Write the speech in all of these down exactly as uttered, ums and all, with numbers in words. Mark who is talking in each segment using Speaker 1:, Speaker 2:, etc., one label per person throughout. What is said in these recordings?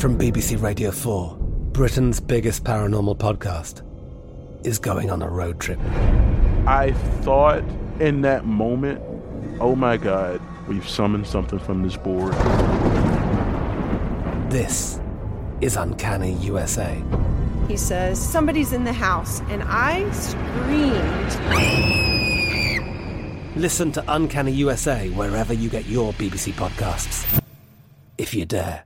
Speaker 1: From B B C Radio four, Britain's biggest paranormal podcast is going on a road trip.
Speaker 2: I thought in that moment, oh my God, we've summoned something from this board.
Speaker 1: This is Uncanny U S A.
Speaker 3: He says, somebody's in the house, and I screamed.
Speaker 1: Listen to Uncanny U S A wherever you get your B B C podcasts, if you dare.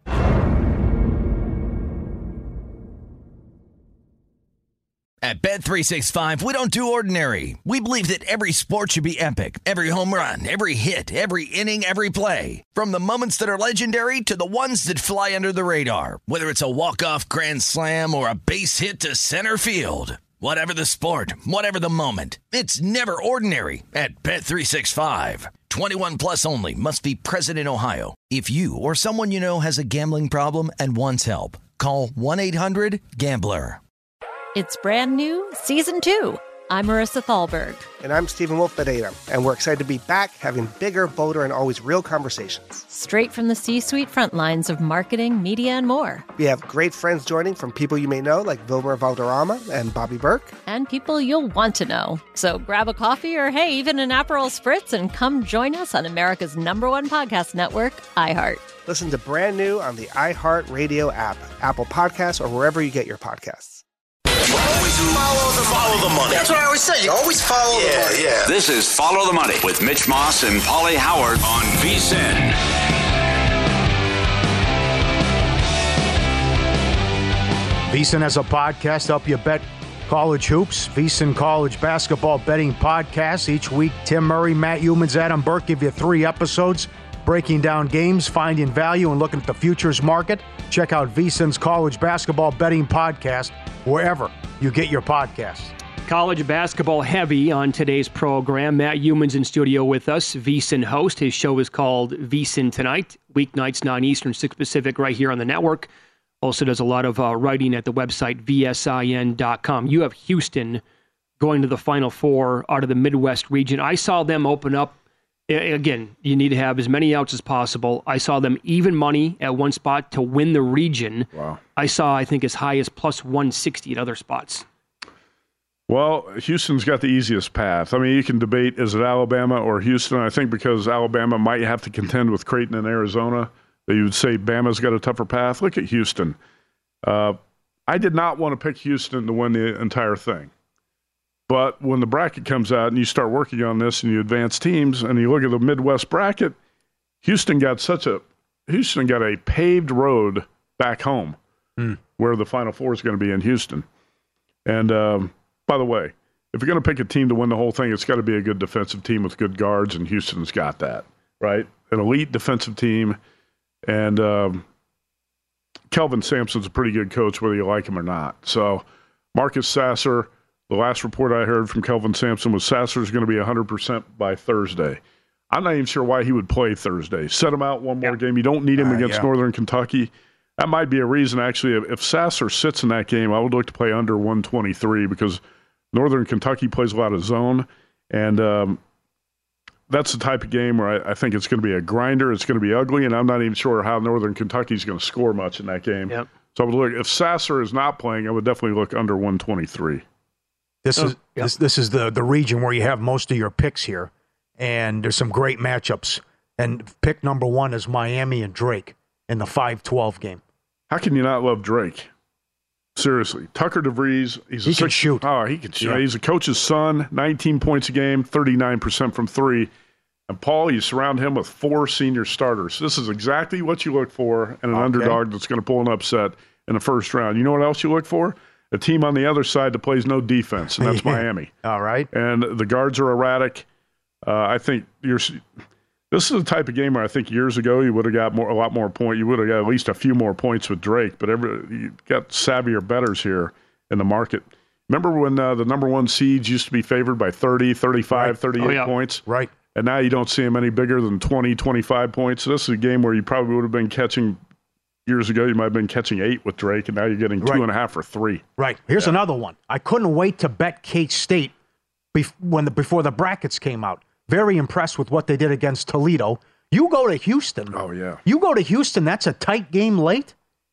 Speaker 4: At Bet three sixty-five, we don't do ordinary. We believe that every sport should be epic. Every home run, every hit, every inning, every play. From the moments that are legendary to the ones that fly under the radar. Whether it's a walk-off grand slam or a base hit to center field. Whatever the sport, whatever the moment. It's never ordinary at Bet three sixty-five. twenty-one plus only. Must be present in Ohio. If you or someone you know has a gambling problem and wants help, call one eight hundred gambler.
Speaker 5: It's brand new, Season two. I'm Marissa Thalberg.
Speaker 6: And I'm Stephen Wolf-Bedeta, and we're excited to be back having bigger, bolder, and always real conversations.
Speaker 5: Straight from the C-suite front lines of marketing, media, and more.
Speaker 6: We have great friends joining from people you may know, like Wilmer Valderrama and Bobby Burke.
Speaker 5: And people you'll want to know. So grab a coffee or, hey, even an Aperol Spritz and come join us on America's number one podcast network, iHeart.
Speaker 6: Listen to Brand New on the iHeart Radio app, Apple Podcasts, or wherever you get your podcasts.
Speaker 7: Always follow the, follow the money. That's what I always say. You always follow yeah, the money. Yeah.
Speaker 8: This is Follow the Money with Mitch Moss and Pauly Howard on V S I N.
Speaker 9: V S I N has a podcast to help you bet college hoops. V S I N College Basketball Betting Podcast. Each week, Tim Murray, Matt Youmans, Adam Burke give you three episodes breaking down games, finding value, and looking at the futures market. Check out V S I N's College Basketball Betting Podcast wherever you get your podcasts.
Speaker 10: College basketball heavy on today's program. Matt Youmans in studio with us, V S I N host. His show is called V S I N Tonight, weeknights nine Eastern, six Pacific, right here on the network. Also does a lot of uh, writing at the website V S I N dot com. You have Houston going to the Final Four out of the Midwest region. I saw them open up. Again, you need to have as many outs as possible. I saw them even money at one spot to win the region.
Speaker 2: Wow.
Speaker 10: I saw, I think, as high as plus one sixty at other spots.
Speaker 2: Well, Houston's got the easiest path. I mean, you can debate, is it Alabama or Houston? I think because Alabama might have to contend with Creighton and Arizona, that you would say Bama's got a tougher path. Look at Houston. Uh, I did not want to pick Houston to win the entire thing. But when the bracket comes out and you start working on this and you advance teams and you look at the Midwest bracket, Houston got such a Houston got a paved road back home mm. where the Final Four is going to be in Houston. And um, by the way, if you're going to pick a team to win the whole thing, it's got to be a good defensive team with good guards, and Houston's got that, right? An elite defensive team. And um, Kelvin Sampson's a pretty good coach, whether you like him or not. So Marcus Sasser. The last report I heard from Kelvin Sampson was Sasser's going to be one hundred percent by Thursday. I'm not even sure why he would play Thursday. Set him out one more yeah. game. You don't need him uh, against yeah. Northern Kentucky. That might be a reason, actually. If, if Sasser sits in that game, I would look to play under one twenty-three because Northern Kentucky plays a lot of zone. And um, that's the type of game where I, I think it's going to be a grinder. It's going to be ugly, and I'm not even sure how Northern Kentucky's going to score much in that game.
Speaker 10: Yep.
Speaker 2: So I would look. If Sasser is not playing, I would definitely look under one twenty-three.
Speaker 9: This is yep. this, this is the, the region where you have most of your picks here, and there's some great matchups. And pick number one is Miami and Drake in the five twelve game.
Speaker 2: How can you not love Drake? Seriously. Tucker DeVries, he's a
Speaker 9: he
Speaker 2: six,
Speaker 9: can shoot.
Speaker 2: Oh, he can shoot.
Speaker 9: Yeah.
Speaker 2: He's a coach's son, nineteen points a game, thirty-nine percent from three. And Paul, you surround him with four senior starters. This is exactly what you look for in an okay. underdog that's going to pull an upset in the first round. You know what else you look for? A team on the other side that plays no defense, and that's Miami.
Speaker 9: All right.
Speaker 2: And the guards are erratic. Uh, I think you're. This is the type of game where I think years ago you would have got more, a lot more points. You would have got at least a few more points with Drake, but every, you got savvier bettors here in the market. Remember when uh, the number one seeds used to be favored by thirty, thirty-five,
Speaker 9: right.
Speaker 2: thirty-eight
Speaker 10: oh, yeah.
Speaker 2: points?
Speaker 9: Right.
Speaker 2: And now you don't see them any bigger than twenty, twenty-five points. So this is a game where you probably would have been catching – years ago, you might have been catching eight with Drake, and now you're getting two
Speaker 9: right.
Speaker 2: and a half or three.
Speaker 9: Right. Here's
Speaker 2: yeah.
Speaker 9: another one. I couldn't wait to bet K-State bef- when the, before the brackets came out. Very impressed with what they did against Toledo. You go to Houston.
Speaker 2: Oh, yeah.
Speaker 9: You go to Houston, that's a tight game late.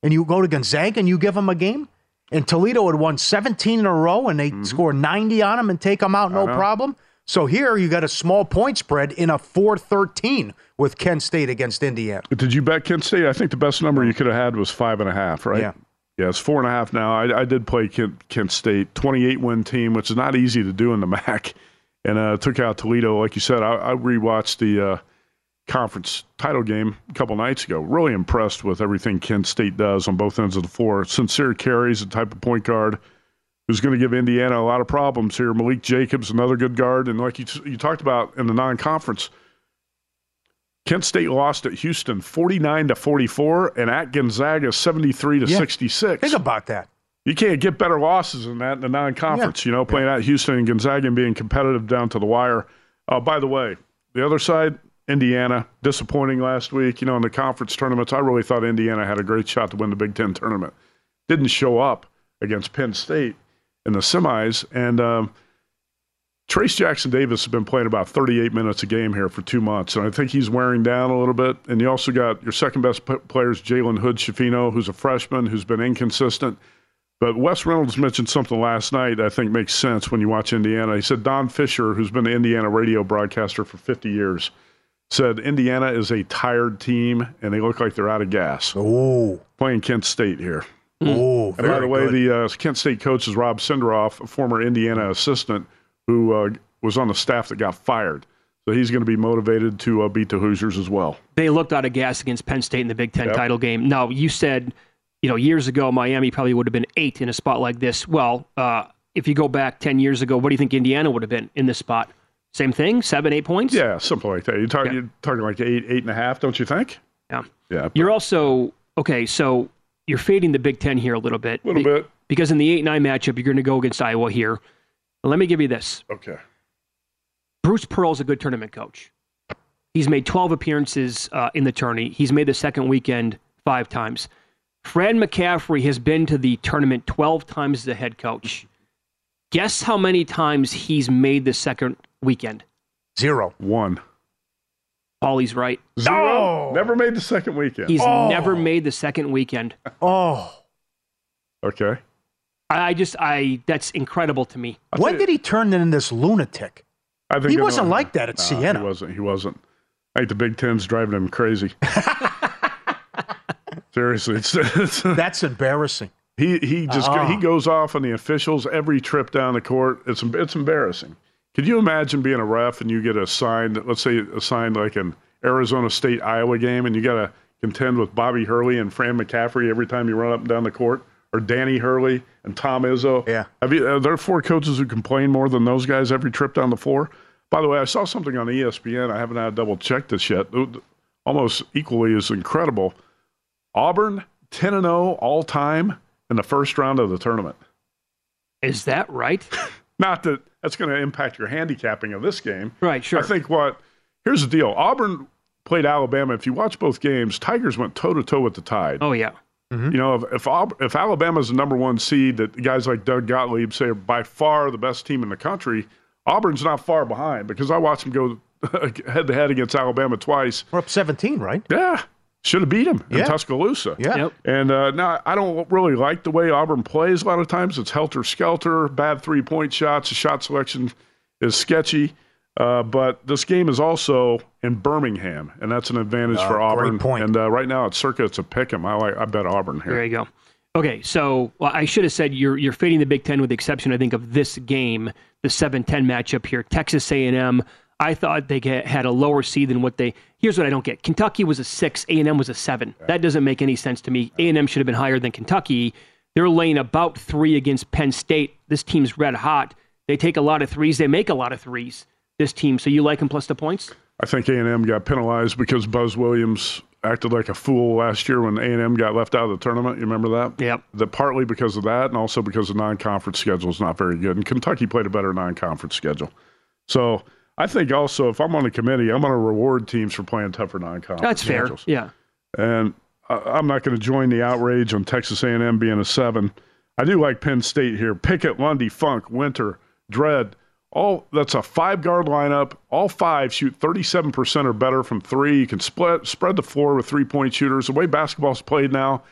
Speaker 9: and you go to Gonzaga and you give them a game? And Toledo had won seventeen in a row, and they mm-hmm. score ninety on them and take them out no problem. So here you got a small point spread in a four thirteen with Kent State against Indiana.
Speaker 2: Did you bet Kent State? I think the best number you could have had was five and a half, right?
Speaker 9: Yeah.
Speaker 2: Yeah, it's four and a half now. I, I did play Kent, Kent State, twenty-eight win team, which is not easy to do in the M A C, and uh, took out Toledo. Like you said, I, I rewatched the uh, conference title game a couple nights ago. Really impressed with everything Kent State does on both ends of the floor. Sincere carries, the type of point guard who's going to give Indiana a lot of problems here. Malik Jacobs, another good guard. And like you, you talked about in the non-conference, Kent State lost at Houston forty-nine to forty-four and at Gonzaga seventy-three to sixty-six.
Speaker 9: Think about that.
Speaker 2: You can't get better losses than that in the non-conference, yeah. you know, playing yeah. at Houston and Gonzaga and being competitive down to the wire. Uh, by the way, the other side, Indiana, disappointing last week. You know, in the conference tournaments, I really thought Indiana had a great shot to win the Big Ten tournament. Didn't show up against Penn State in the semis, and um, Trace Jackson-Davis has been playing about thirty-eight minutes a game here for two months, and I think he's wearing down a little bit. And you also got your second-best p- players, Jalen Hood-Schifino, who's a freshman, who's been inconsistent. But Wes Reynolds mentioned something last night that I think makes sense when you watch Indiana. He said Don Fisher, who's been the Indiana radio broadcaster for fifty years, said Indiana is a tired team, and they look like they're out of gas.
Speaker 9: Ooh.
Speaker 2: Playing Kent State here.
Speaker 9: Oh,
Speaker 2: and by the way, good. the uh, Kent State coach is Rob Senderoff, a former Indiana assistant who uh, was on the staff that got fired. So he's going to be motivated to uh, beat the Hoosiers as well.
Speaker 10: They looked out of gas against Penn State in the Big Ten
Speaker 2: yep.
Speaker 10: title game. Now, you said, you know, years ago, Miami probably would have been eight in a spot like this. Well, uh, if you go back ten years ago, what do you think Indiana would have been in this spot? Same thing? Seven, eight points?
Speaker 2: Yeah, something like that. You're talking,
Speaker 10: yeah.
Speaker 2: you're talking like eight, eight and a half, don't you think?
Speaker 10: Yeah.
Speaker 2: Yeah.
Speaker 10: You're also, okay, so you're fading the Big Ten here a little bit.
Speaker 2: A little bit.
Speaker 10: Because in the eight nine matchup, you're going to go against Iowa here. Let me give you this.
Speaker 2: Okay.
Speaker 10: Bruce Pearl's a good tournament coach. He's made twelve appearances uh, in the tourney. He's made the second weekend five times. Fred McCaffrey has been to the tournament twelve times as a head coach. Guess how many times he's made the second weekend?
Speaker 9: Zero.
Speaker 2: One.
Speaker 10: Paulie's right.
Speaker 2: Zero.
Speaker 9: Oh.
Speaker 2: Never made the second weekend.
Speaker 10: He's
Speaker 9: oh.
Speaker 10: never made the second weekend.
Speaker 9: Oh.
Speaker 2: Okay.
Speaker 10: I just, I, that's incredible to me.
Speaker 9: I'll when did he turn into this lunatic?
Speaker 2: I think
Speaker 9: he wasn't
Speaker 2: know.
Speaker 9: like that at
Speaker 2: nah,
Speaker 9: Siena.
Speaker 2: He wasn't. He wasn't. I think the Big Ten's driving him crazy. Seriously. It's, it's,
Speaker 9: that's embarrassing.
Speaker 2: He he just uh-huh. he goes off on the officials every trip down the court. It's it's embarrassing. Could you imagine being a ref and you get assigned, let's say assigned like an Arizona State Iowa game, and you got to contend with Bobby Hurley and Fran McCaffrey every time you run up and down the court, or Danny Hurley and Tom Izzo?
Speaker 9: Yeah.
Speaker 2: Have you? Are there four coaches who complain more than those guys every trip down the floor? By the way, I saw something on E S P N. I haven't had to double check this yet. Almost equally as incredible. Auburn ten and oh all time in the first round of the tournament.
Speaker 10: Is that right?
Speaker 2: Not that that's going to impact your handicapping of this game.
Speaker 10: Right, sure.
Speaker 2: I think what, here's the deal. Auburn played Alabama. If you watch both games, Tigers went toe-to-toe with the Tide.
Speaker 10: Oh, yeah.
Speaker 2: Mm-hmm. You know, if if, if Alabama's the number one seed that guys like Doug Gottlieb say are by far the best team in the country, Auburn's not far behind because I watched them go head-to-head against Alabama twice.
Speaker 9: We're up seventeen, right?
Speaker 2: Yeah. Should have beat them in
Speaker 9: yeah.
Speaker 2: Tuscaloosa.
Speaker 9: Yeah.
Speaker 10: Yep.
Speaker 2: And uh, now I don't really like the way Auburn plays a lot of times. It's helter-skelter, bad three-point shots. The shot selection is sketchy. Uh, but this game is also in Birmingham, and that's an advantage
Speaker 9: uh,
Speaker 2: for Auburn.
Speaker 9: Great point.
Speaker 2: And uh, right now at Circa, it's a pick 'em. I like. I bet Auburn here.
Speaker 10: There you go. Okay, so well, I should have said you're you're fading the Big Ten with the exception, I think, of this game, the seven ten matchup here. Texas A and M. I thought they get, had a lower seed than what they. Here's what I don't get: Kentucky was a six, A and M was a seven. Yeah. That doesn't make any sense to me. A and M should have been higher than Kentucky. They're laying about three against Penn State. This team's red hot. They take a lot of threes. They make a lot of threes. This team. So you like them plus the points?
Speaker 2: I think A and M got penalized because Buzz Williams acted like a fool last year when A and M got left out of the tournament. You remember that?
Speaker 10: Yep.
Speaker 2: That partly because of that, and also because the non-conference schedule is not very good. And Kentucky played a better non-conference schedule. So I think also if I'm on the committee, I'm going to reward teams for playing tougher non-conference
Speaker 10: That's fair.
Speaker 2: schedules.
Speaker 10: Yeah.
Speaker 2: And I'm not going to join the outrage on Texas A and M being a seven. I do like Penn State here. Pickett, Lundy, Funk, Winter, Dredd. All that's a five-guard lineup. All five shoot thirty-seven percent or better from three. You can split, spread the floor with three-point shooters. The way basketball's played now,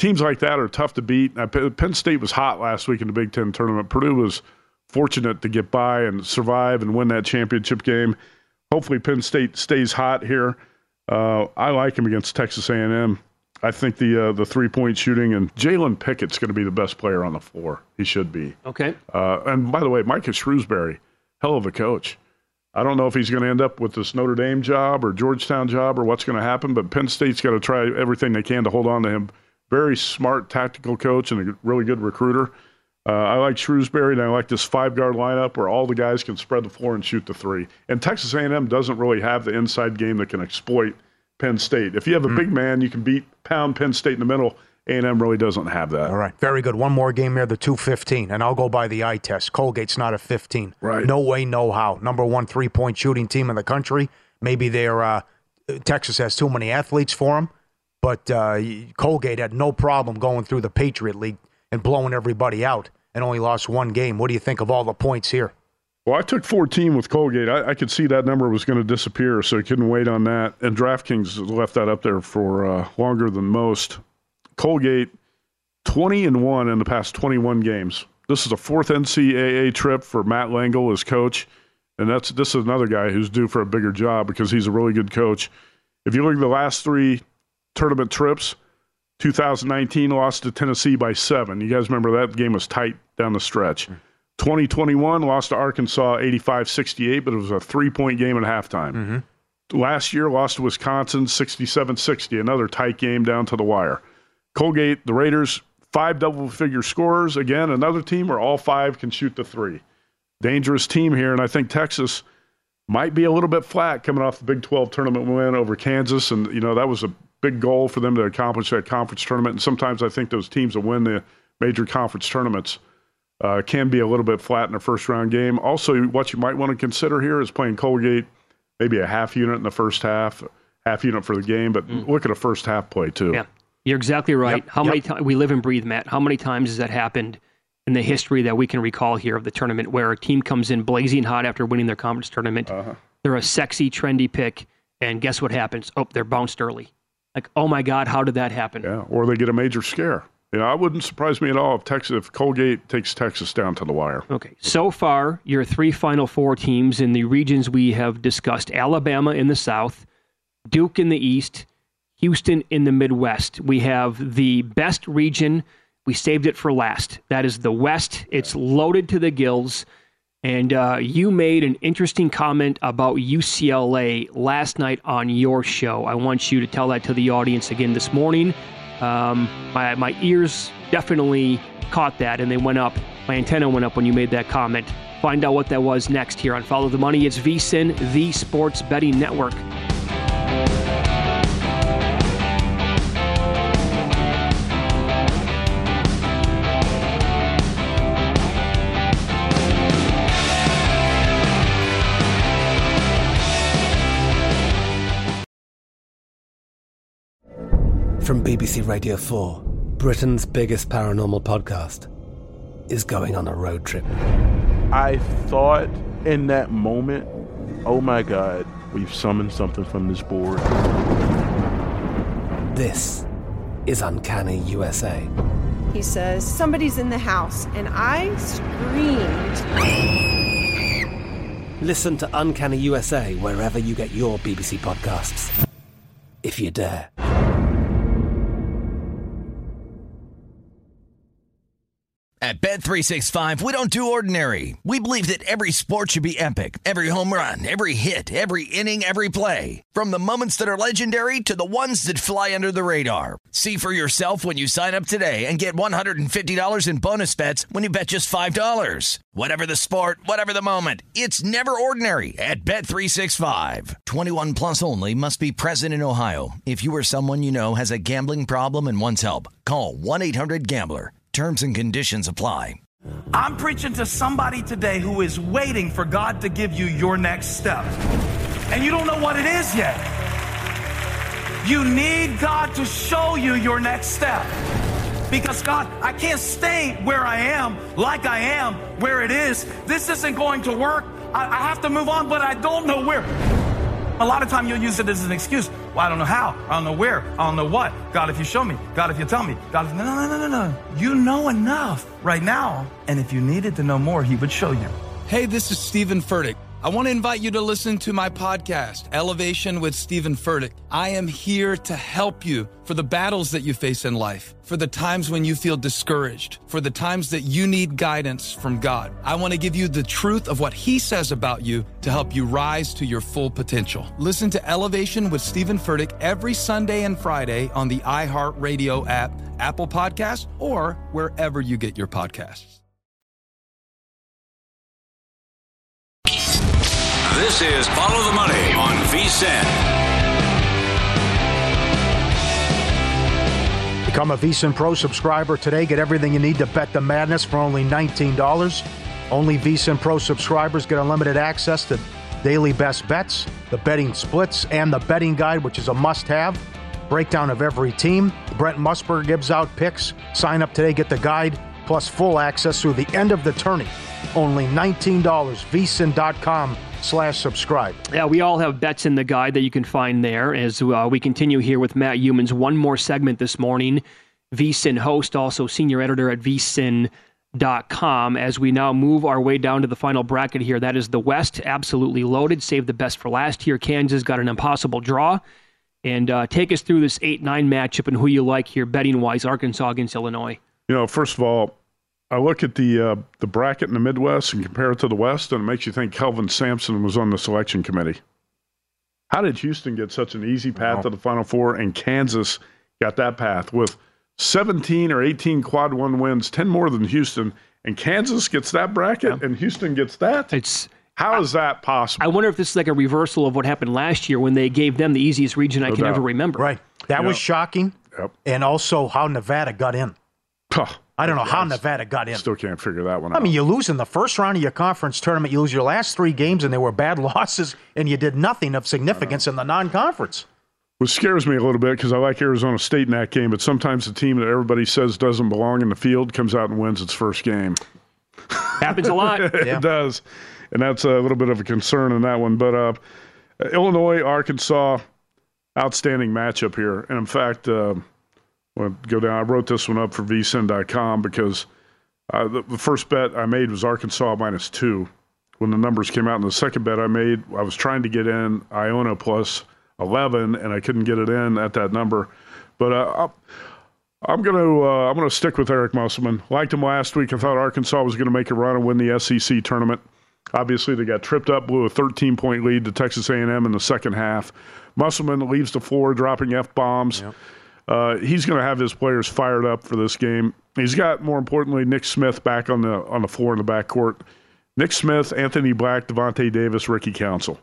Speaker 2: teams like that are tough to beat. Penn State was hot last week in the Big Ten tournament. Purdue was fortunate to get by and survive and win that championship game. Hopefully Penn State stays hot here. Uh, I like him against Texas A and M. I think the uh, the three-point shooting, and Jalen Pickett's going to be the best player on the floor. He should be.
Speaker 10: Okay.
Speaker 2: Uh, and by the way, Micah Shrewsbury, hell of a coach. I don't know if he's going to end up with this Notre Dame job or Georgetown job or what's going to happen, but Penn State's got to try everything they can to hold on to him. Very smart tactical coach and a really good recruiter. Uh, I like Shrewsbury, and I like this five-guard lineup where all the guys can spread the floor and shoot the three. And Texas A and M doesn't really have the inside game that can exploit Penn State. If you have a mm. big man, you can beat pound Penn State in the middle. A and M really doesn't have that.
Speaker 9: All right. Very good. One more game here, the two fifteen, and I'll go by the eye test. Colgate's not a fifteen.
Speaker 2: Right.
Speaker 9: No way, no how. Number one three-point shooting team in the country. Maybe they're uh, Texas has too many athletes for them, but uh, Colgate had no problem going through the Patriot League and blowing everybody out and only lost one game. What do you think of all the points here?
Speaker 2: Well, I took fourteen with Colgate. I, I could see that number was going to disappear, so I couldn't wait on that. And DraftKings left that up there for uh, longer than most. Colgate, twenty and one in the past twenty-one games. This is a fourth N C double A trip for Matt Langle as coach, and that's this is another guy who's due for a bigger job because he's a really good coach. If you look at the last three tournament trips, two thousand nineteen lost to Tennessee by seven. You guys remember that game was tight down the stretch. twenty twenty-one lost to Arkansas eighty-five sixty-eight, but it was a three-point game at halftime. Mm-hmm. Last year lost to Wisconsin sixty-seven sixty, another tight game down to the wire. Colgate, the Raiders, five double-figure scorers. Again, another team where all five can shoot the three. Dangerous team here, and I think Texas might be a little bit flat coming off the Big twelve tournament win over Kansas, and you know that was a big goal for them to accomplish that conference tournament. And sometimes I think those teams that win the major conference tournaments uh, can be a little bit flat in a first-round game. Also, what you might want to consider here is playing Colgate maybe a half unit in the first half, half unit for the game, but mm. look at a first half play too.
Speaker 10: Yeah. You're exactly right. Yep, How yep. many times we live and breathe, Matt? How many times has that happened in the history that we can recall here of the tournament where a team comes in blazing hot after winning their conference tournament? Uh-huh. They're a sexy, trendy pick, and guess what happens? Oh, they're bounced early. Like, oh my God, how did that happen?
Speaker 2: Yeah, or they get a major scare. You know, I wouldn't surprise me at all if Texas, if Colgate takes Texas down to the wire.
Speaker 10: Okay, so far, your three Final Four teams in the regions we have discussed: Alabama in the South, Duke in the East, Houston in the Midwest. We have the best region. We saved it for last. That is the West. It's loaded to the gills. And uh, you made an interesting comment about U C L A last night on your show. I want you to tell that to the audience again this morning. Um, my, my ears definitely caught that, and they went up. My antenna went up when you made that comment. Find out what that was next here on Follow the Money. It's VSiN, the Sports Betting Network.
Speaker 1: From B B C Radio four, Britain's biggest paranormal podcast is going on a road trip.
Speaker 11: I thought in that moment, oh my God, we've summoned something from this board.
Speaker 1: This is Uncanny U S A.
Speaker 3: He says, somebody's in the house, and I screamed.
Speaker 1: Listen to Uncanny U S A wherever you get your B B C podcasts, if you dare.
Speaker 4: At Bet three sixty-five, we don't do ordinary. We believe that every sport should be epic. Every home run, every hit, every inning, every play. From the moments that are legendary to the ones that fly under the radar. See for yourself when you sign up today and get one hundred fifty dollars in bonus bets when you bet just five dollars. Whatever the sport, whatever the moment, it's never ordinary at Bet three sixty-five. twenty-one plus only. Must be present in Ohio. If you or someone you know has a gambling problem and wants help, call one eight hundred gambler. Terms and conditions apply.
Speaker 12: I'm preaching to somebody today who is waiting for God to give you your next step. And you don't know what it is yet. You need God to show you your next step. Because God, I can't stay where I am, like I am, where it is. This isn't going to work. I, I have to move on, but I don't know where. A lot of time you'll use it as an excuse. Well, I don't know how. I don't know where. I don't know what. God, if you show me. God, if you tell me. God, if... No, no, no, no, no. You know enough right now. And if you needed to know more, he would show you.
Speaker 13: Hey, this is Stephen Furtick. I want to invite you to listen to my podcast, Elevation with Stephen Furtick. I am here to help you for the battles that you face in life, for the times when you feel discouraged, for the times that you need guidance from God. I want to give you the truth of what he says about you to help you rise to your full potential. Listen to Elevation with Stephen Furtick every Sunday and Friday on the iHeartRadio app, Apple Podcasts, or wherever you get your podcasts.
Speaker 8: This is Follow the Money on VSiN.
Speaker 9: Become a VSiN Pro subscriber today. Get everything you need to bet the madness for only nineteen dollars. Only VSiN Pro subscribers get unlimited access to daily best bets, the betting splits, and the betting guide, which is a must-have. Breakdown of every team. Brent Musburger gives out picks. Sign up today, get the guide, plus full access through the end of the tourney. Only nineteen dollars. VSiN.com slash subscribe.
Speaker 10: Yeah, we all have bets in the guide that you can find there as uh, we continue here with Matt Youmans. One more segment this morning. VSiN host, also senior editor at V S I N dot com. As we now move our way down to the final bracket here, that is the West, absolutely loaded. Save the best for last here. Kansas got an impossible draw. And uh, take us through this eight nine matchup and who you like here betting-wise, Arkansas against Illinois.
Speaker 2: You know, first of all, I look at the uh, the bracket in the Midwest and compare it to the West, and it makes you think Kelvin Sampson was on the selection committee. How did Houston get such an easy path wow. to the Final Four, and Kansas got that path with seventeen or eighteen quad one wins, ten more than Houston, and Kansas gets that bracket, yeah. and Houston gets that?
Speaker 10: It's
Speaker 2: How is that possible?
Speaker 10: I wonder if this is like a reversal of what happened last year when they gave them the easiest region I no can doubt. ever remember.
Speaker 9: Right. That yep. was shocking,
Speaker 2: yep.
Speaker 9: and also how Nevada got in.
Speaker 2: Puh.
Speaker 9: I don't know how Nevada got in.
Speaker 2: Still can't figure that one out.
Speaker 9: I mean, you lose in the first round of your conference tournament. You lose your last three games, and they were bad losses, and you did nothing of significance in the non-conference.
Speaker 2: Which scares me a little bit because I like Arizona State in that game, but sometimes the team that everybody says doesn't belong in the field comes out and wins its first game.
Speaker 10: Happens a lot.
Speaker 2: it
Speaker 10: yeah.
Speaker 2: does, and that's a little bit of a concern in that one. But uh, Illinois, Arkansas, outstanding matchup here. And, in fact, uh, Well, go down. I wrote this one up for V S I N dot com because uh, the, the first bet I made was Arkansas minus two. When the numbers came out, and the second bet I made, I was trying to get in Iona plus eleven, and I couldn't get it in at that number. But uh, I'm going to uh, I'm going to stick with Eric Musselman. Liked him last week. I thought Arkansas was going to make a run and win the S E C tournament. Obviously, they got tripped up, blew a thirteen-point lead to Texas A and M in the second half. Musselman leaves the floor, dropping F-bombs. Yep. Uh, he's going to have his players fired up for this game. He's got, more importantly, Nick Smith back on the on the floor in the backcourt. Nick Smith, Anthony Black, Devontae Davis, Ricky Council.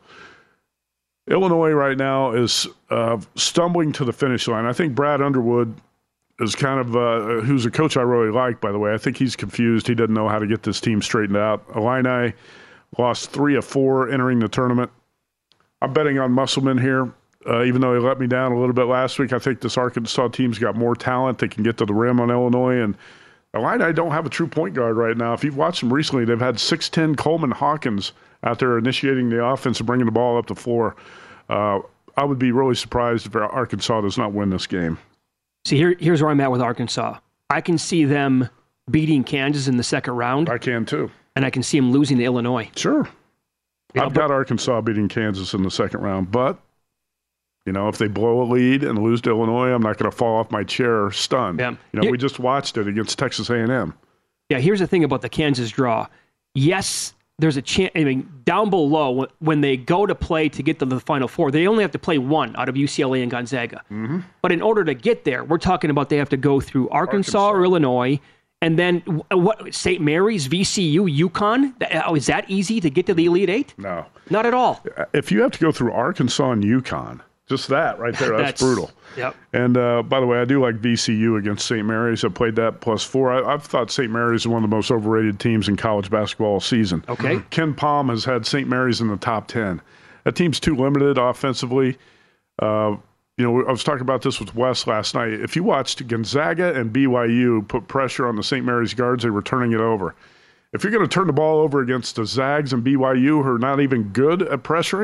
Speaker 2: Illinois right now is uh, stumbling to the finish line. I think Brad Underwood is kind of, uh, who's a coach I really like, by the way. I think he's confused. He doesn't know how to get this team straightened out. Illini lost three of four entering the tournament. I'm betting on Musselman here. Uh, even though he let me down a little bit last week, I think this Arkansas team's got more talent. They can get to the rim on Illinois. And Illini don't have a true point guard right now. If you've watched them recently, they've had six ten Coleman Hawkins out there initiating the offense and bringing the ball up the floor. Uh, I would be really surprised if Arkansas does not win this game.
Speaker 10: See, here, here's where I'm at with Arkansas. I can see them beating Kansas in the second round.
Speaker 2: I can, too.
Speaker 10: And I can see them losing to Illinois.
Speaker 2: Sure.
Speaker 10: You know,
Speaker 2: I've got Arkansas beating Kansas in the second round, but you know, if they blow a lead and lose to Illinois, I'm not going to fall off my chair stunned.
Speaker 10: Yeah.
Speaker 2: You know, Here, we just watched it against Texas A and M.
Speaker 10: Yeah, here's the thing about the Kansas draw. Yes, there's a chance. I mean, down below, when they go to play to get to the Final Four, they only have to play one out of U C L A and Gonzaga.
Speaker 2: Mm-hmm.
Speaker 10: But in order to get there, we're talking about they have to go through Arkansas, Arkansas. or Illinois, and then what? Saint Mary's, V C U, UConn. Oh, is that easy to get to the Elite Eight?
Speaker 2: No,
Speaker 10: not at all.
Speaker 2: If you have to go through Arkansas and UConn. Just that right there, that's, that's brutal.
Speaker 10: Yep.
Speaker 2: And uh, by the way, I do like V C U against Saint Mary's. I played that plus four. I, I've thought Saint Mary's is one of the most overrated teams in college basketball all season.
Speaker 10: Okay.
Speaker 2: Ken Palm has had Saint Mary's in the top ten. That team's too limited offensively. Uh, you know, I was talking about this with Wes last night. If you watched Gonzaga and B Y U put pressure on the Saint Mary's guards, they were turning it over. If you're going to turn the ball over against the Zags and B Y U, who are not even good at pressuring,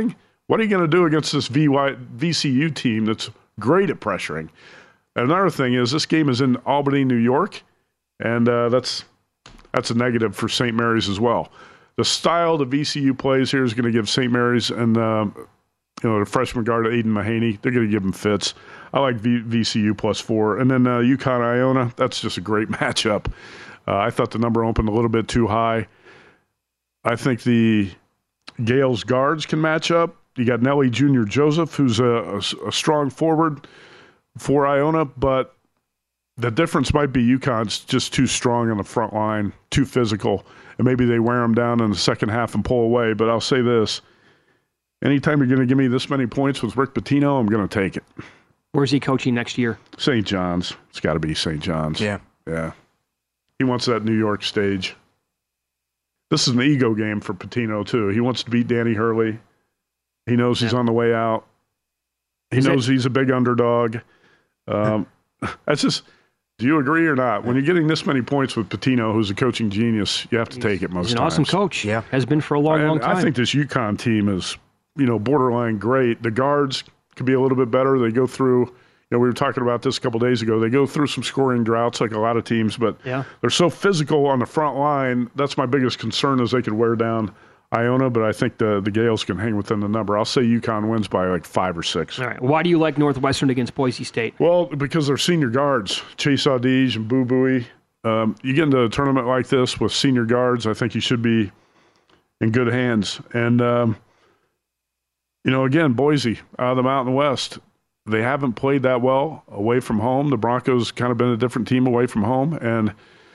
Speaker 2: What are you going to do against this V Y, V C U team that's great at pressuring? Another thing is this game is in Albany, New York, and uh, that's that's a negative for Saint Mary's as well. The style the V C U plays here is going to give Saint Mary's and uh, you know the freshman guard Aiden Mahaney, they're going to give him fits. I like v- VCU plus four. And then uh, UConn Iona, that's just a great matchup. Uh, I thought the number opened a little bit too high. I think the Gales guards can match up. You got Nelly Junior Joseph, who's a, a, a strong forward for Iona, but the difference might be UConn's just too strong on the front line, too physical, and maybe they wear them down in the second half and pull away. But I'll say this, anytime you're going to give me this many points with Rick Pitino, I'm going to take it.
Speaker 10: Where's he coaching next year?
Speaker 2: Saint John's. It's got to be Saint John's.
Speaker 9: Yeah.
Speaker 2: Yeah. He wants that New York stage. This is an ego game for Pitino, too. He wants to beat Danny Hurley. He knows he's yeah. on the way out. He is knows it? he's a big underdog. Um, that's just, do you agree or not? When you're getting this many points with Pitino, who's a coaching genius, you have to take it most times.
Speaker 10: He's an
Speaker 2: times.
Speaker 10: awesome coach. Yeah. Has been for a long,
Speaker 2: and
Speaker 10: long time.
Speaker 2: I think this UConn team is, you know, borderline great. The guards could be a little bit better. They go through, you know, we were talking about this a couple days ago. They go through some scoring droughts like a lot of teams, but
Speaker 10: yeah.
Speaker 2: they're so physical on the front line. That's my biggest concern is they could wear down Iona, but I think the, the Gales can hang within the number. I'll say UConn wins by like five or six.
Speaker 10: All right. Why do you like Northwestern against Boise State?
Speaker 2: Well, because they're senior guards, Chase Audige and Boo Buie. Um, you get into a tournament like this with senior guards, I think you should be in good hands. And, um, you know, again, Boise out of the Mountain West, they haven't played that well away from home. The Broncos kind of been a different team away from home. And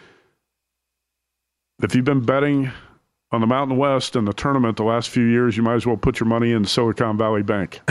Speaker 2: if you've been betting on the Mountain West in the tournament the last few years, you might as well put your money in Silicon Valley Bank.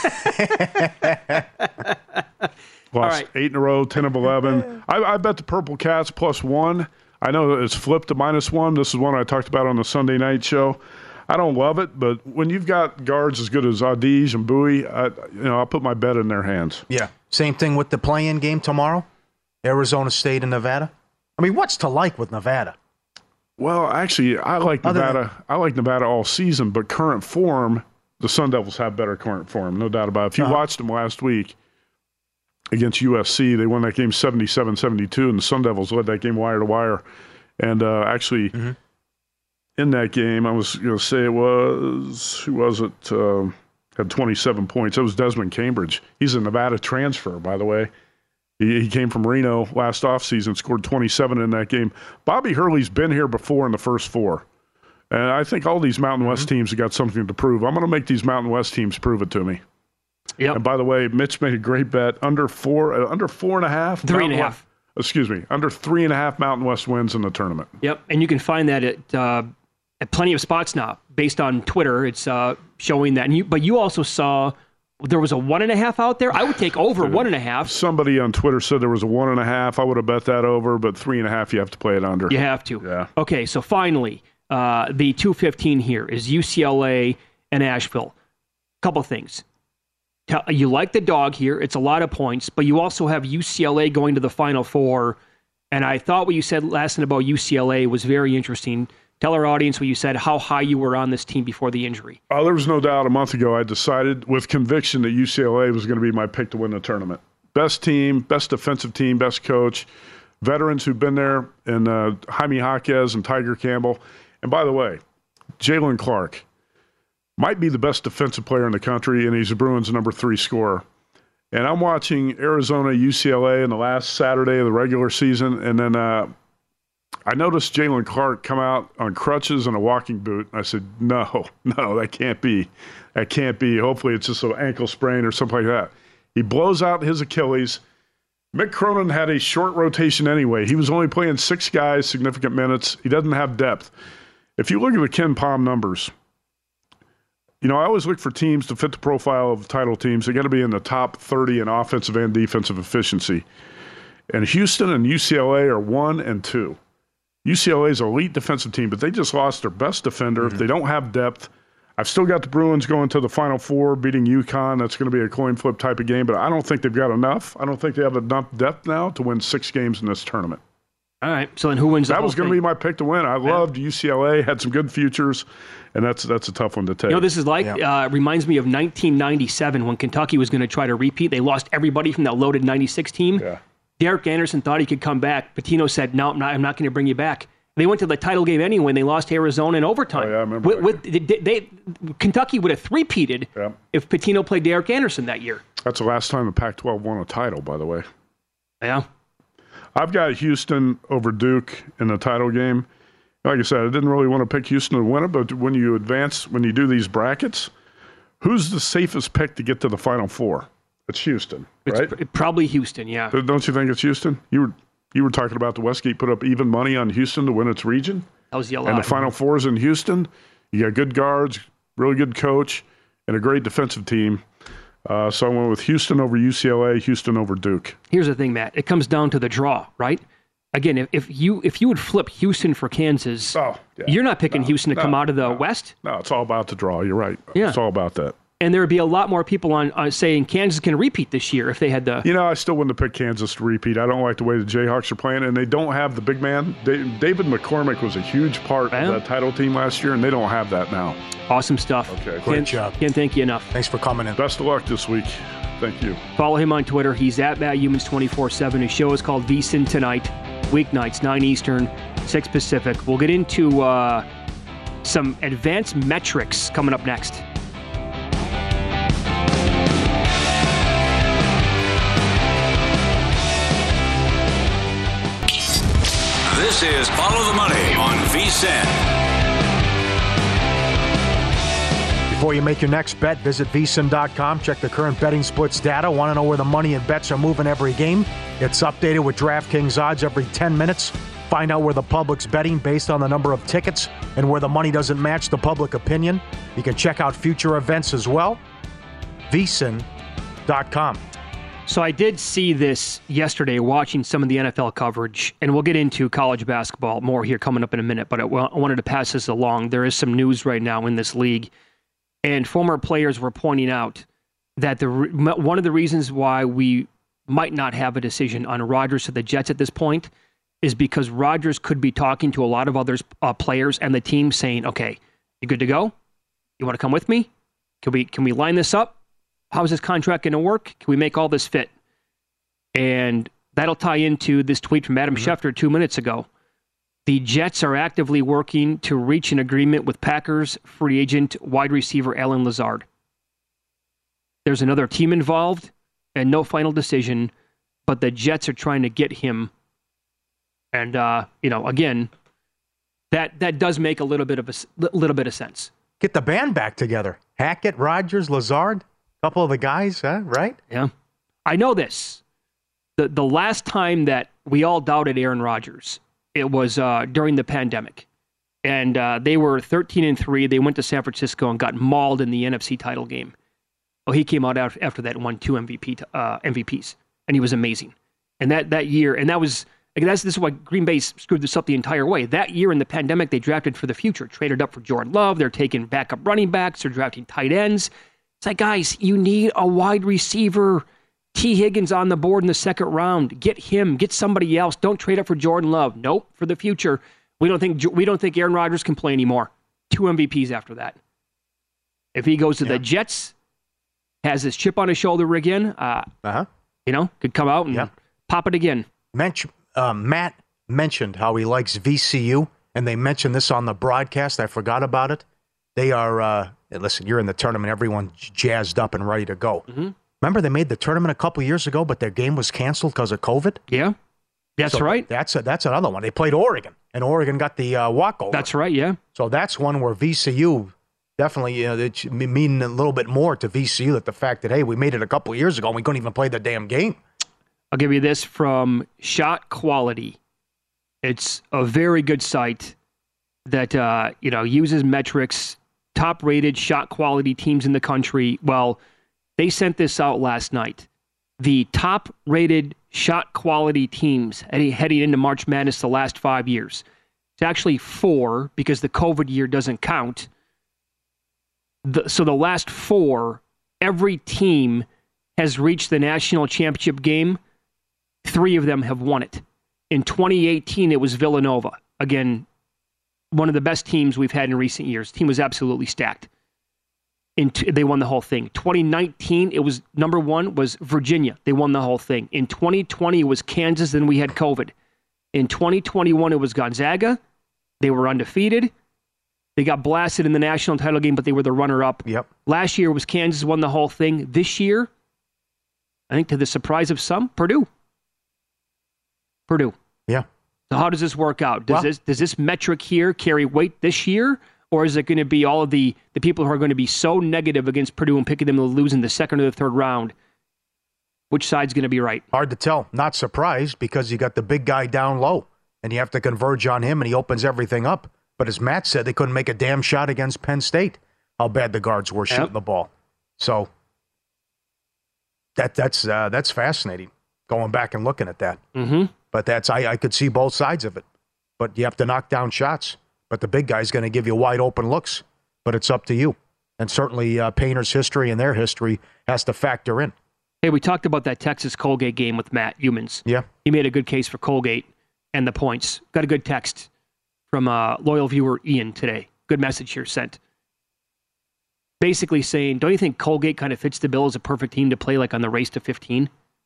Speaker 2: Lost right. eight in a row, ten of eleven. I, I bet the Purple Cats plus one. I know it's flipped to minus one. This is one I talked about on the Sunday night show. I don't love it, but when you've got guards as good as Audige and Buie, I, you know, I'll put my bet in their hands.
Speaker 9: Yeah. Same thing with the play-in game tomorrow, Arizona State and Nevada. I mean, what's to like with Nevada?
Speaker 2: Well, actually, I like Other Nevada. Than- I like Nevada all season, but current form, the Sun Devils have better current form, no doubt about it. If you uh-huh. watched them last week against U S C, they won that game seventy-seven seventy-two, and the Sun Devils led that game wire to wire. And uh, actually, mm-hmm. in that game, I was going to say it was, who was it, uh, had twenty-seven points. It was Desmond Cambridge. He's a Nevada transfer, by the way. He, he came from Reno last offseason, scored twenty-seven in that game. Bobby Hurley's been here before in the first four. And I think all these Mountain West mm-hmm. teams have got something to prove. I'm going to make these Mountain West teams prove it to me.
Speaker 10: Yep.
Speaker 2: And by the way, Mitch made a great bet. Under four, uh, under four and a half.
Speaker 10: Three
Speaker 2: Mountain
Speaker 10: and a half.
Speaker 2: West, excuse me, under three and a half Mountain West wins in the tournament.
Speaker 10: Yep, and you can find that at uh, at plenty of spots now. Based on Twitter, it's uh, showing that. And you, but you also saw there was a one and a half out there. I would take over one and a half.
Speaker 2: Somebody on Twitter said there was a one and a half. I would have bet that over, but three and a half, you have to play it under.
Speaker 10: You have to.
Speaker 2: Yeah.
Speaker 10: Okay, so finally, uh, the two fifteen here is U C L A and Asheville. Couple things. You like the dog here. It's a lot of points, but you also have U C L A going to the Final Four. And I thought what you said last night about U C L A was very interesting. Tell our audience what you said, how high you were on this team before the injury.
Speaker 2: Oh, there was no doubt a month ago I decided with conviction that U C L A was going to be my pick to win the tournament. Best team, best defensive team, best coach, veterans who've been there, and uh, Jaime Jaquez and Tiger Campbell. And by the way, Jalen Clark might be the best defensive player in the country, and he's the Bruins' number three scorer. And I'm watching Arizona U C L A in the last Saturday of the regular season, and then uh, I noticed Jalen Clark come out on crutches and a walking boot. I said, no, no, that can't be. That can't be. Hopefully it's just an ankle sprain or something like that. He blows out his Achilles. Mick Cronin had a short rotation anyway. He was only playing six guys, significant minutes. He doesn't have depth. If you look at the Ken Pom numbers, you know, I always look for teams to fit the profile of title teams. They got to be in the top thirty in offensive and defensive efficiency. And Houston and U C L A are one and two. U C L A is an elite defensive team, but they just lost their best defender. Mm-hmm. They don't have depth. I've still got the Bruins going to the Final Four, beating UConn. That's going to be a coin flip type of game, but I don't think they've got enough. I don't think they have enough depth now to win six games in this tournament.
Speaker 10: All right. So then who wins the
Speaker 2: That
Speaker 10: whole
Speaker 2: was going to
Speaker 10: thing?
Speaker 2: be my pick to win. I loved U C L A, had some good futures, and that's that's a tough one to take.
Speaker 10: You know, this is like,
Speaker 2: Yeah.
Speaker 10: uh, reminds me of nineteen ninety-seven when Kentucky was going to try to repeat. They lost everybody from that loaded ninety-six team.
Speaker 2: Yeah.
Speaker 10: Derek Anderson thought he could come back. Pitino said, no, I'm not, I'm not going to bring you back. They went to the title game anyway, and they lost to Arizona in overtime.
Speaker 2: Oh, yeah, I remember
Speaker 10: With, with, they, they, Kentucky would have three-peated
Speaker 2: Yeah.
Speaker 10: if Pitino played Derek Anderson that year.
Speaker 2: That's the last time the Pac twelve won a title, by the way.
Speaker 10: Yeah.
Speaker 2: I've got Houston over Duke in the title game. Like I said, I didn't really want to pick Houston to win it, but when you advance, when you do these brackets, who's the safest pick to get to the Final Four? It's Houston,
Speaker 10: It's
Speaker 2: right?
Speaker 10: pr- probably Houston, yeah.
Speaker 2: But don't you think it's Houston? You were you were talking about the Westgate put up even money on Houston to win its region.
Speaker 10: That was the
Speaker 2: And the Final Four is in Houston. You got good guards, really good coach, and a great defensive team. Uh, so I went with Houston over U C L A, Houston over Duke.
Speaker 10: Here's the thing, Matt. It comes down to the draw, right? Again, if, if you if you would flip Houston for Kansas,
Speaker 2: oh, yeah.
Speaker 10: you're not picking
Speaker 2: No,
Speaker 10: Houston to
Speaker 2: no,
Speaker 10: come out of the
Speaker 2: no.
Speaker 10: West.
Speaker 2: No, it's all about the draw. You're right.
Speaker 10: Yeah.
Speaker 2: It's all about that.
Speaker 10: And there would be a lot more people on uh, saying Kansas can repeat this year if they had the.
Speaker 2: You know, I still wouldn't have picked Kansas to repeat. I don't like the way the Jayhawks are playing, and they don't have the big man. Da- David McCormick was a huge part
Speaker 10: Yeah.
Speaker 2: of that title team last year, and they don't have that now.
Speaker 10: Awesome stuff.
Speaker 2: Okay.
Speaker 9: Great
Speaker 10: Can't,
Speaker 9: job.
Speaker 10: Can't thank you enough.
Speaker 9: Thanks for coming in.
Speaker 2: Best of luck this week. Thank you.
Speaker 10: Follow him on Twitter. He's at Matt Humans twenty-four seven. His show is called VSiN Tonight, weeknights, nine Eastern, six Pacific. We'll get into uh, some advanced metrics coming up next.
Speaker 8: This is Follow the Money on VSiN.
Speaker 9: Before you make your next bet, visit V S I N dot com. Check the current betting splits data. Want to know where the money and bets are moving every game? It's updated with DraftKings odds every ten minutes. Find out where the public's betting based on the number of tickets and where the money doesn't match the public opinion. You can check out future events as well. V S I N dot com.
Speaker 10: So I did see this yesterday watching some of the N F L coverage, and we'll get into college basketball more here coming up in a minute, but I wanted to pass this along. There is some news right now in this league, and former players were pointing out that the one of the reasons why we might not have a decision on Rodgers to the Jets at this point is because Rodgers could be talking to a lot of other uh, players and the team saying, okay, you good to go? You want to come with me? Can we can we line this up? How's this contract going to work? Can we make all this fit? And that'll tie into this tweet from Adam mm-hmm. Schefter two minutes ago. The Jets are actively working to reach an agreement with Packers free agent wide receiver Allen Lazard. There's another team involved and no final decision, but the Jets are trying to get him. And, uh, you know, again, that that does make a little bit of a little bit of sense.
Speaker 9: Get the band back together. Hackett, Rodgers, Lazard. Couple of the guys, huh? Right?
Speaker 10: Yeah. I know this. The the last time that we all doubted Aaron Rodgers, it was uh, during the pandemic. And uh, they were thirteen and three. They went to San Francisco and got mauled in the N F C title game. Oh, he came out after that and won two M V P uh, M V Ps. And he was amazing. And that, that year, and that was, like, that's this is why Green Bay screwed this up the entire way. That year in the pandemic, they drafted for the future, traded up for Jordan Love. They're taking backup running backs. They're drafting tight ends. It's like, guys, you need a wide receiver. T. Higgins on the board in the second round. Get him. Get somebody else. Don't trade up for Jordan Love. Nope. For the future, we don't think we don't think Aaron Rodgers can play anymore. Two M V Ps after that. If he goes to yeah. the Jets, has his chip on his shoulder again, uh, uh-huh. you know, could come out and yeah. pop it again.
Speaker 9: Mench, uh, Matt mentioned how he likes V C U, and they mentioned this on the broadcast. I forgot about it. They are. Uh, Listen, you're in the tournament. Everyone's jazzed up and ready to go.
Speaker 10: Mm-hmm.
Speaker 9: Remember, they made the tournament a couple years ago, but their game was canceled because of COVID?
Speaker 10: Yeah, that's
Speaker 9: so
Speaker 10: right.
Speaker 9: That's a, that's another one. They played Oregon, and Oregon got the uh, walkover.
Speaker 10: That's right, yeah.
Speaker 9: So that's one where V C U definitely, you know, it's meaning a little bit more to V C U that the fact that, hey, we made it a couple years ago and we couldn't even play the damn game.
Speaker 10: I'll give you this from Shot Quality. It's a very good site that, uh, you know, uses metrics, top-rated shot quality teams in the country. Well, they sent this out last night. The top-rated shot quality teams heading into March Madness the last five years. It's actually four because the COVID year doesn't count. The, so the last four, every team has reached the national championship game. Three of them have won it. In twenty eighteen, it was Villanova. Again, one of the best teams we've had in recent years. The team was absolutely stacked. In t- they won the whole thing. twenty nineteen, it was number one was Virginia. They won the whole thing. In twenty twenty, it was Kansas. Then we had COVID. In twenty twenty-one, it was Gonzaga. They were undefeated. They got blasted in the national title game, but they were the runner-up.
Speaker 9: Yep.
Speaker 10: Last year was Kansas won the whole thing. This year, I think to the surprise of some, Purdue. Purdue.
Speaker 9: Yeah.
Speaker 10: So how does this work out? Does
Speaker 9: Well,
Speaker 10: this does this metric here carry weight this year? Or is it going to be all of the, the people who are going to be so negative against Purdue and picking them to lose in the second or the third round? Which side's going to be right?
Speaker 9: Hard to tell. Not surprised because you got the big guy down low, and you have to converge on him, and he opens everything up. But as Matt said, they couldn't make a damn shot against Penn State, how bad the guards were shooting
Speaker 10: Yep.
Speaker 9: the ball. So that that's uh, that's fascinating, going back and looking at that.
Speaker 10: Mm-hmm.
Speaker 9: But that's I, I could see both sides of it. But you have to knock down shots. But the big guy's going to give you wide open looks. But it's up to you. And certainly uh, Painter's history and their history has to factor in.
Speaker 10: Hey, we talked about that Texas-Colgate game with Matt Humans.
Speaker 9: Yeah.
Speaker 10: He made a good case for Colgate and the points. Got a good text from uh, loyal viewer Ian today. Good message here sent. Basically saying, don't you think Colgate kind of fits the bill as a perfect team to play like on the race to fifteen?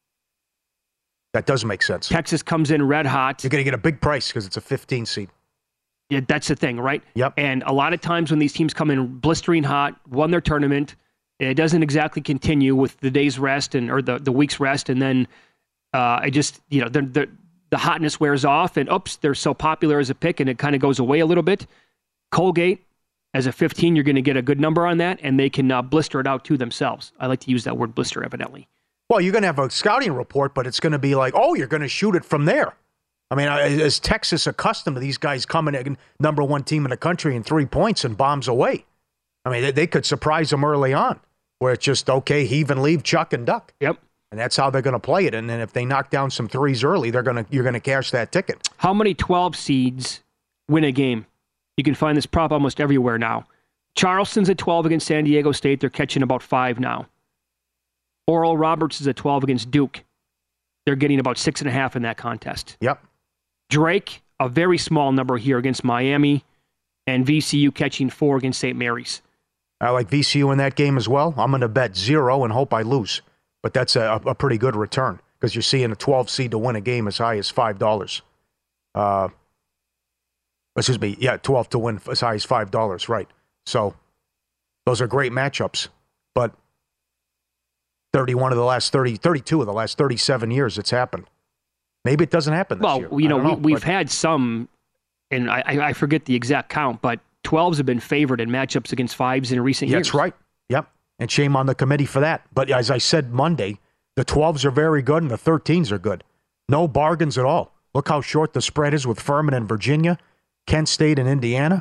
Speaker 9: That does make sense.
Speaker 10: Texas comes in red hot.
Speaker 9: You're going to get a big price because it's a fifteen seed.
Speaker 10: Yeah, that's the thing, right?
Speaker 9: Yep.
Speaker 10: And a lot of times when these teams come in blistering hot, won their tournament, it doesn't exactly continue with the day's rest and or the, the week's rest, and then uh, I just, you know, the, the the hotness wears off, and oops, they're so popular as a pick, and it kind of goes away a little bit. Colgate, as a fifteen, you're going to get a good number on that, and they can uh, blister it out to themselves. I like to use that word blister, evidently.
Speaker 9: Well, you're going to have a scouting report, but it's going to be like, oh, you're going to shoot it from there. I mean, is Texas accustomed to these guys coming in, number one team in the country in three points and bombs away? I mean, they, they could surprise them early on, where it's just, okay, heave and leave, chuck and duck.
Speaker 10: Yep.
Speaker 9: And that's how they're going to play it. And then if they knock down some threes early, they're going to you're going to cash that ticket.
Speaker 10: How many twelve seeds win a game? You can find this prop almost everywhere now. Charleston's at twelve against San Diego State. They're catching about five now. Oral Roberts is at twelve against Duke. They're getting about six and a half in that contest.
Speaker 9: Yep.
Speaker 10: Drake, a very small number here against Miami, and V C U catching four against Saint Mary's.
Speaker 9: I like V C U in that game as well. I'm going to bet zero and hope I lose. But that's a, a pretty good return because you're seeing a twelve seed to win a game as high as five dollars. Uh, excuse me. Yeah, twelve to win as high as five dollars, right. So those are great matchups. But thirty-one of the last thirty, thirty-two of the last thirty-seven years it's happened. Maybe it doesn't happen this
Speaker 10: well,
Speaker 9: year.
Speaker 10: Well, you know,
Speaker 9: know,
Speaker 10: we, we've
Speaker 9: but...
Speaker 10: had some, and I, I forget the exact count, but twelves have been favored in matchups against fives in recent
Speaker 9: yeah,
Speaker 10: years.
Speaker 9: That's right. Yep. And shame on the committee for that. But as I said Monday, the twelves are very good and the thirteens are good. No bargains at all. Look how short the spread is with Furman and Virginia, Kent State and Indiana.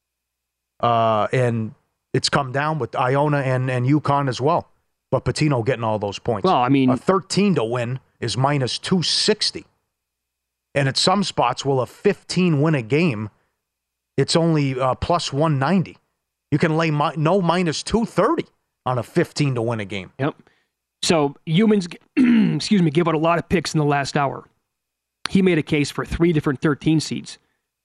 Speaker 9: Uh, and it's come down with Iona and, and UConn as well. But Pitino getting all those points.
Speaker 10: Well, I mean,
Speaker 9: a thirteen to win is minus two sixty. And at some spots, will a fifteen win a game? It's only uh, plus one ninety. You can lay mi- no minus two thirty on a fifteen to win a game.
Speaker 10: Yep. So Humans, excuse me, give out a lot of picks in the last hour. He made a case for three different thirteen seeds.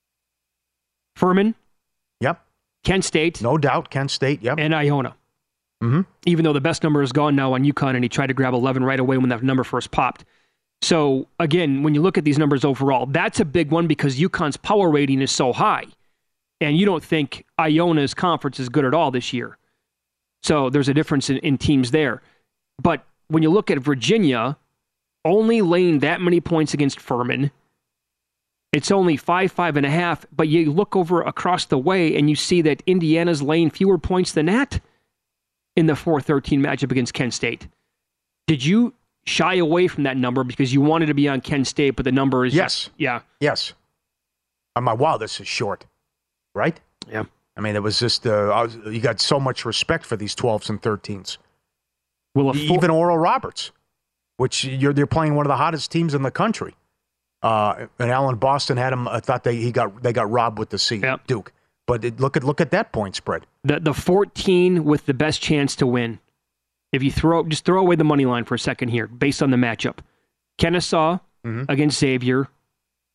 Speaker 10: Furman.
Speaker 9: Yep.
Speaker 10: Kent State.
Speaker 9: No doubt, Kent State. Yep.
Speaker 10: And Iona.
Speaker 9: Mm-hmm.
Speaker 10: Even though the best number is gone now on UConn, and he tried to grab eleven right away when that number first popped. So, again, when you look at these numbers overall, that's a big one because UConn's power rating is so high. And you don't think Iona's conference is good at all this year. So there's a difference in, in teams there. But when you look at Virginia, only laying that many points against Furman, it's only five, five and a half. But you look over across the way and you see that Indiana's laying fewer points than that in the four thirteen matchup against Kent State. Did you shy away from that number because you wanted to be on Kent State, but the number is...
Speaker 9: Yes.
Speaker 10: Yeah.
Speaker 9: Yes. I'm like, wow, this is short. Right?
Speaker 10: Yeah.
Speaker 9: I mean, it was just, uh, I was, you got so much respect for these twelves and thirteens.
Speaker 10: Well, a
Speaker 9: Even Oral Roberts, which you're they're playing one of the hottest teams in the country. Uh, and Allen Boston had him, I thought they he got they got robbed with the seed,
Speaker 10: yep.
Speaker 9: Duke. But it, look at look at that point spread.
Speaker 10: The the fourteen with the best chance to win. If you throw just throw away the money line for a second here, based on the matchup. Kennesaw mm-hmm. against Xavier,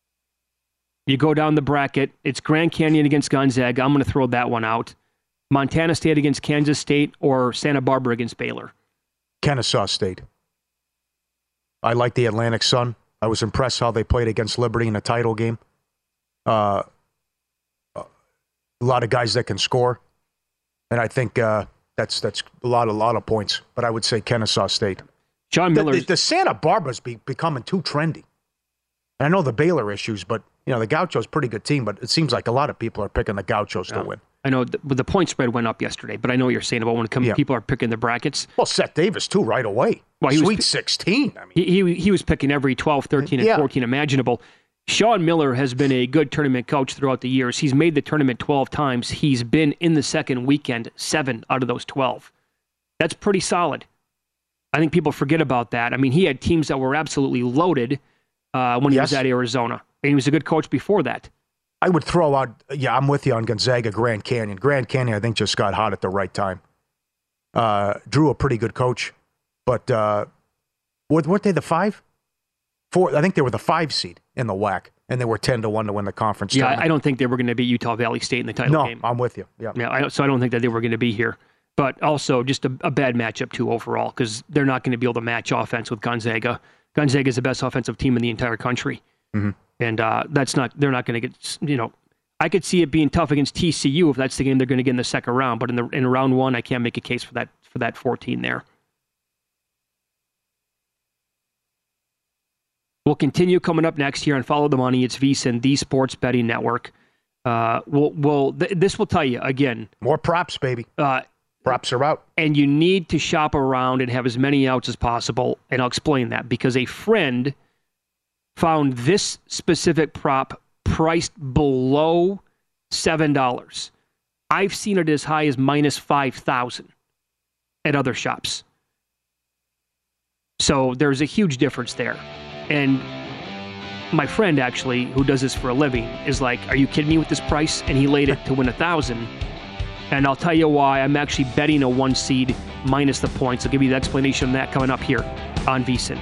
Speaker 10: You go down the bracket. It's Grand Canyon against Gonzaga. I'm going to throw that one out. Montana State against Kansas State or Santa Barbara against Baylor.
Speaker 9: Kennesaw State. I like the Atlantic Sun. I was impressed how they played against Liberty in a title game. Uh, a lot of guys that can score. And I think uh, that's that's a lot, a lot of points. But I would say Kennesaw State.
Speaker 10: John Miller.
Speaker 9: The, the, the Santa Barbara's be, becoming too trendy. And I know the Baylor issues, but you know the Gauchos pretty good team. But it seems like a lot of people are picking the Gauchos yeah. to win.
Speaker 10: I know the, the point spread went up yesterday, but I know what you're saying about when it comes, yeah. people are picking the brackets.
Speaker 9: Well, Seth Davis too, right away. Well, he Sweet was, sixteen. I mean,
Speaker 10: he, he he was picking every twelve, thirteen, and yeah. fourteen imaginable. Sean Miller has been a good tournament coach throughout the years. He's made the tournament twelve times. He's been in the second weekend seven out of those twelve. That's pretty solid. I think people forget about that. I mean, he had teams that were absolutely loaded uh, when he yes. was at Arizona, and he was a good coach before that.
Speaker 9: I would throw out, yeah, I'm with you on Gonzaga, Grand Canyon. Grand Canyon, I think, just got hot at the right time. Uh, Drew, a pretty good coach. But uh, weren't weren't they the five? Four, I think they were the five seed in the W A C, and they were ten to one to win the conference
Speaker 10: Yeah,
Speaker 9: tournament.
Speaker 10: I don't think they were going to beat Utah Valley State in the title
Speaker 9: no,
Speaker 10: game.
Speaker 9: No, I'm with you. Yeah,
Speaker 10: yeah. I, so I don't think that they were going to be here. But also just a, a bad matchup, too, overall, because they're not going to be able to match offense with Gonzaga. Gonzaga is the best offensive team in the entire country.
Speaker 9: Mm-hmm.
Speaker 10: And uh, that's not, they're not going to get, you know, I could see it being tough against T C U if that's the game they're going to get in the second round. But in the in round one, I can't make a case for that for that fourteen there. We'll continue coming up next here on Follow the Money. It's VSiN, the Sports Betting Network. Uh, we'll, we'll th- this will tell you again.
Speaker 9: More props, baby.
Speaker 10: Uh,
Speaker 9: props are out,
Speaker 10: and you need to shop around and have as many outs as possible. And I'll explain that because a friend found this specific prop priced below seven dollars. I've seen it as high as minus five thousand dollars at other shops. So there's a huge difference there. And my friend, actually, who does this for a living, is like, are you kidding me with this price? And he laid it to win one thousand dollars. And I'll tell you why. I'm actually betting a one seed minus the points. I'll give you the explanation of that coming up here on VSiN.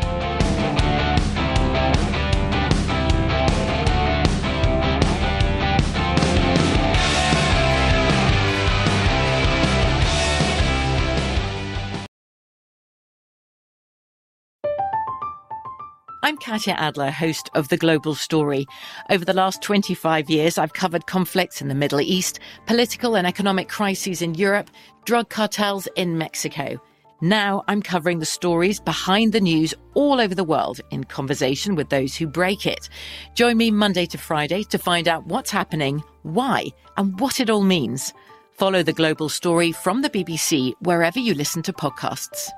Speaker 14: I'm Katya Adler, host of The Global Story. Over the last twenty-five years, I've covered conflicts in the Middle East, political and economic crises in Europe, drug cartels in Mexico. Now I'm covering the stories behind the news all over the world in conversation with those who break it. Join me Monday to Friday to find out what's happening, why, and what it all means. Follow The Global Story from the B B C wherever you listen to podcasts.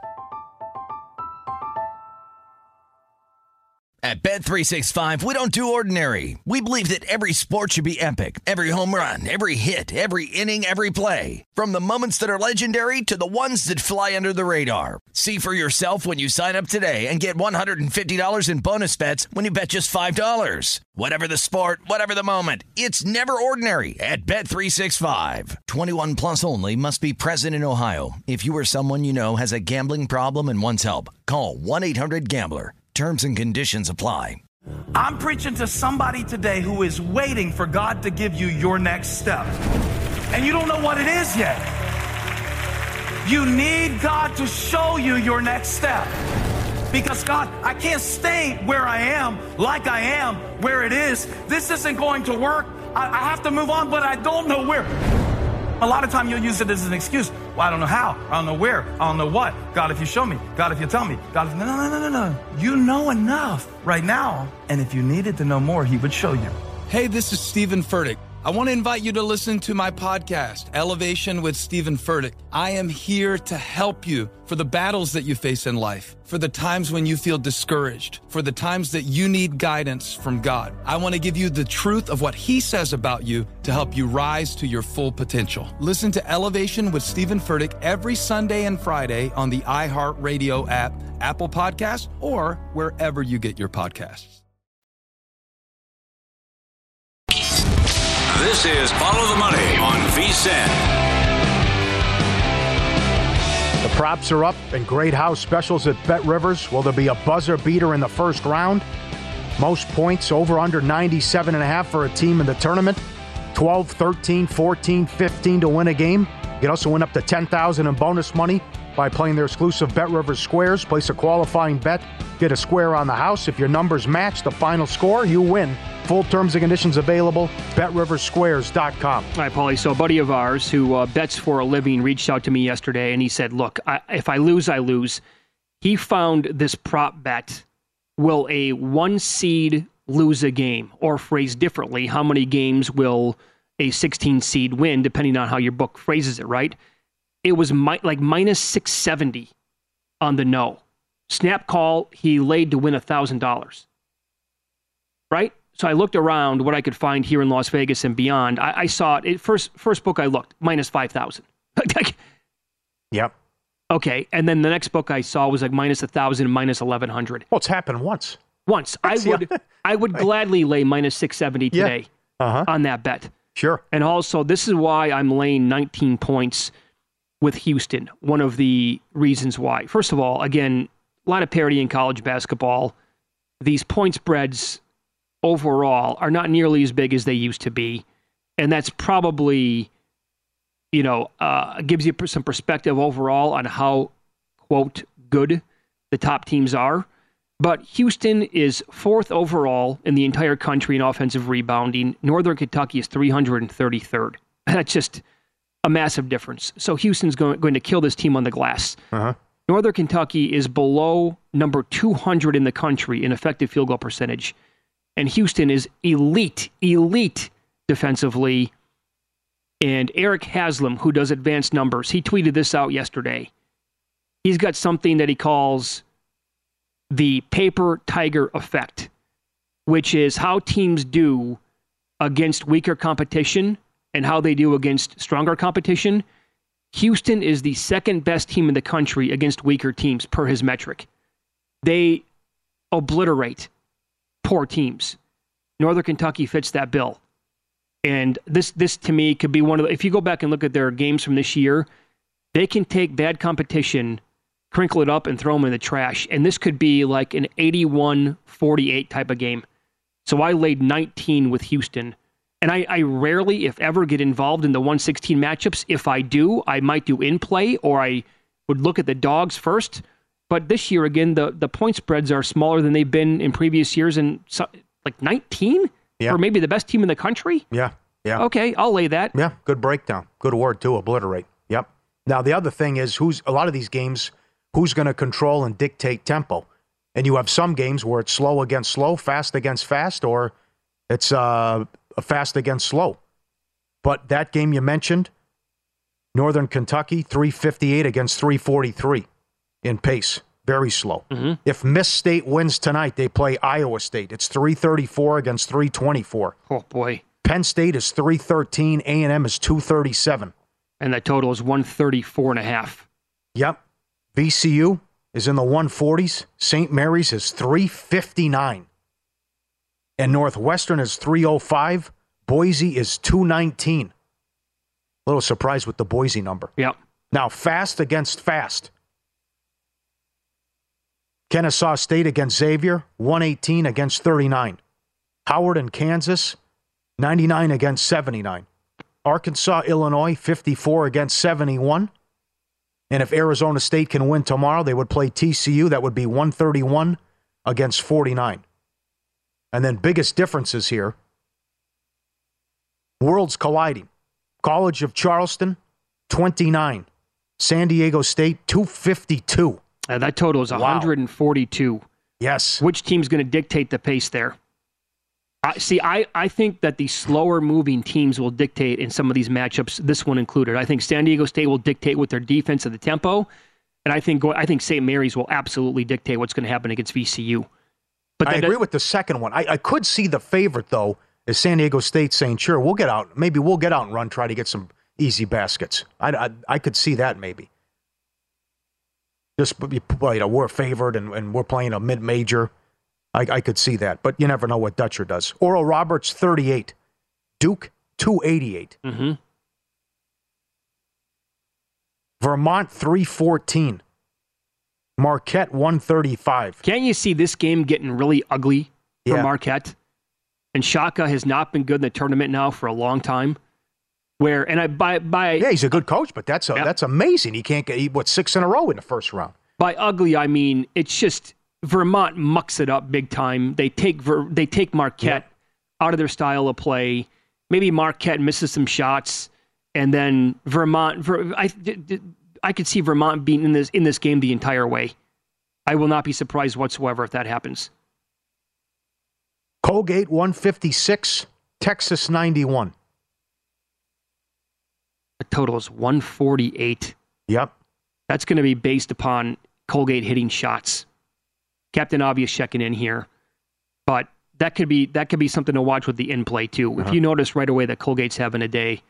Speaker 4: At Bet three sixty-five, we don't do ordinary. We believe that every sport should be epic. Every home run, every hit, every inning, every play. From the moments that are legendary to the ones that fly under the radar. See for yourself when you sign up today and get one hundred fifty dollars in bonus bets when you bet just five dollars. Whatever the sport, whatever the moment, it's never ordinary at Bet three sixty-five. twenty-one plus only. Must be present in Ohio. If you or someone you know has a gambling problem and wants help, call one eight hundred gambler. Terms and conditions apply.
Speaker 12: I'm preaching to somebody today who is waiting for God to give you your next step. And you don't know what it is yet. You need God to show you your next step. Because God, I can't stay where I am, like I am, where it is. This isn't going to work. I, I have to move on, but I don't know where. A lot of time you'll use it as an excuse. Well, I don't know how. I don't know where. I don't know what. God, if you show me. God, if you tell me. God, if... No, no, no, no, no. You know enough right now. And if you needed to know more, he would show you.
Speaker 13: Hey, this is Stephen Furtick. I want to invite you to listen to my podcast, Elevation with Stephen Furtick. I am here to help you for the battles that you face in life, for the times when you feel discouraged, for the times that you need guidance from God. I want to give you the truth of what he says about you to help you rise to your full potential. Listen to Elevation with Stephen Furtick every Sunday and Friday on the iHeartRadio app, Apple Podcasts, or wherever you get your podcasts.
Speaker 8: This is Follow the Money on VSiN.
Speaker 9: The props are up and great house specials at Bet Rivers. Will there be a buzzer beater in the first round? Most points over under ninety-seven and a half for a team in the tournament. twelve, thirteen, fourteen, fifteen to win a game. You can also win up to ten thousand dollars in bonus money by playing their exclusive BetRivers Squares. Place a qualifying bet, get a square on the house. If your numbers match the final score, you win. Full terms and conditions available, bet rivers squares dot com.
Speaker 10: All right, Paulie, so a buddy of ours who uh, bets for a living reached out to me yesterday, and he said, look, I, if I lose, I lose. He found this prop bet. Will a one seed lose a game? Or phrased differently, how many games will a sixteen seed win, depending on how your book phrases it, right? It was mi- like minus six seventy on the no. Snap call, he laid to win one thousand dollars. Right? So I looked around what I could find here in Las Vegas and beyond. I, I saw it, it first first book I looked, minus five thousand.
Speaker 9: Yep.
Speaker 10: Okay, and then the next book I saw was like minus one thousand, minus eleven hundred.
Speaker 9: Well, it's happened once.
Speaker 10: Once. I would I would gladly lay minus six seventy today
Speaker 9: yeah. uh-huh.
Speaker 10: on that bet.
Speaker 9: Sure.
Speaker 10: And also, this is why I'm laying nineteen points with Houston. One of the reasons why. First of all, again, a lot of parity in college basketball. These point spreads overall are not nearly as big as they used to be. And that's probably, you know, uh, gives you some perspective overall on how, quote, good the top teams are. But Houston is fourth overall in the entire country in offensive rebounding. Northern Kentucky is three hundred thirty-third. That's just a massive difference. So Houston's going, going to kill this team on the glass.
Speaker 9: Uh-huh.
Speaker 10: Northern Kentucky is below number two hundred in the country in effective field goal percentage. And Houston is elite, elite defensively. And Eric Haslam, who does advanced numbers, he tweeted this out yesterday. He's got something that he calls the paper tiger effect, which is how teams do against weaker competition and how they do against stronger competition. Houston is the second best team in the country against weaker teams per his metric. They obliterate poor teams. Northern Kentucky fits that bill. And this, this to me, could be one of the, if you go back and look at their games from this year, they can take bad competition, crinkle it up, and throw them in the trash. And this could be like an eighty-one forty-eight type of game. So I laid nineteen with Houston. And I, I rarely, if ever, get involved in the one sixteen matchups. If I do, I might do in play, or I would look at the dogs first. But this year, again, the, the point spreads are smaller than they've been in previous years, and so, like nineteen?
Speaker 9: Yeah.
Speaker 10: Or maybe the best team in the country?
Speaker 9: Yeah, yeah.
Speaker 10: Okay, I'll lay that.
Speaker 9: Yeah, good breakdown. Good word, too, obliterate. Yep. Now, the other thing is, who's a lot of these games, who's going to control and dictate tempo? And you have some games where it's slow against slow, fast against fast, or it's uh, fast against slow. But that game you mentioned, Northern Kentucky, three fifty-eight against three forty-three in pace. Very slow.
Speaker 10: Mm-hmm.
Speaker 9: If Miss State wins tonight, they play Iowa State. It's three thirty-four against three twenty-four.
Speaker 10: Oh, boy.
Speaker 9: Penn State is three thirteen. A and M is two thirty-seven.
Speaker 10: And that total is one thirty-four and a half.
Speaker 9: Yep. V C U is in the one forties. Saint Mary's is three fifty-nine. And Northwestern is three oh five. Boise is two nineteen. A little surprised with the Boise number.
Speaker 10: Yep.
Speaker 9: Now, fast against fast. Kennesaw State against Xavier, one eighteen against thirty-nine. Howard and Kansas, ninety-nine against seventy-nine. Arkansas, Illinois, fifty-four against seventy-one. And if Arizona State can win tomorrow, they would play T C U. That would be one thirty-one against forty-nine. And then biggest differences here. Worlds colliding. College of Charleston, twenty-nine. San Diego State, two fifty-two.
Speaker 10: Uh, that total is one hundred forty-two. Wow.
Speaker 9: Yes.
Speaker 10: Which team's going to dictate the pace there? I, see, I, I think that the slower-moving teams will dictate in some of these matchups, this one included. I think San Diego State will dictate with their defense of the tempo, and I think I think Saint Mary's will absolutely dictate what's going to happen against V C U. But
Speaker 9: I
Speaker 10: that,
Speaker 9: agree with the second one. I, I could see the favorite, though, is San Diego State saying, sure, we'll get out. Maybe we'll get out and run, try to get some easy baskets. I, I, I could see that maybe. Just, you know, we're favored and, and we're playing a mid-major. I, I could see that, but you never know what Dutcher does. Oral Roberts, thirty-eight. Duke, two eighty-eight.
Speaker 10: Mm-hmm.
Speaker 9: Vermont, three fourteen. Marquette, one thirty-five.
Speaker 10: Can't you see this game getting really ugly for
Speaker 9: Yeah.
Speaker 10: Marquette. And Shaka has not been good in the tournament now for a long time. Where and I by by
Speaker 9: Yeah, he's a good coach, but that's a,
Speaker 10: Yeah.
Speaker 9: that's amazing. He can't get he, what six in a row in the first round.
Speaker 10: by ugly I mean it's just Vermont mucks it up big time. They take Ver, they take Marquette out of their style of play. Maybe Marquette misses some shots, and then Vermont. Ver, I I could see Vermont being in this in this game the entire way. I will not be surprised whatsoever if that happens.
Speaker 9: Colgate one fifty-six, Texas ninety-one.
Speaker 10: The total is one forty-eight.
Speaker 9: Yep.
Speaker 10: That's going to be based upon Colgate hitting shots. Captain Obvious checking in here, but that could be that could be something to watch with the in play too.
Speaker 9: Uh-huh.
Speaker 10: If you notice right away that Colgate's having a day.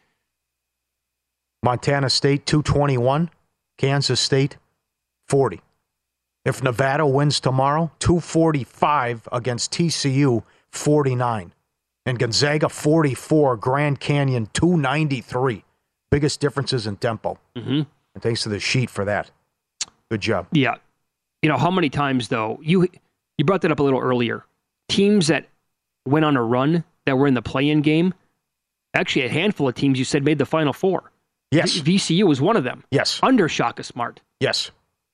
Speaker 9: Montana State two twenty-one, Kansas State forty. If Nevada wins tomorrow, two forty-five against T C U forty-nine. And Gonzaga forty-four, Grand Canyon two ninety-three. Biggest differences in tempo.
Speaker 10: Mm-hmm.
Speaker 9: And thanks to the sheet for that. Good job.
Speaker 10: Yeah. You know, how many times, though, you you brought that up a little earlier. Teams that went on a run that were in the play-in game, actually a handful of teams you said made the Final Four.
Speaker 9: Yes.
Speaker 10: V- VCU was one of them.
Speaker 9: Yes.
Speaker 10: Under Shaka Smart.
Speaker 9: Yes.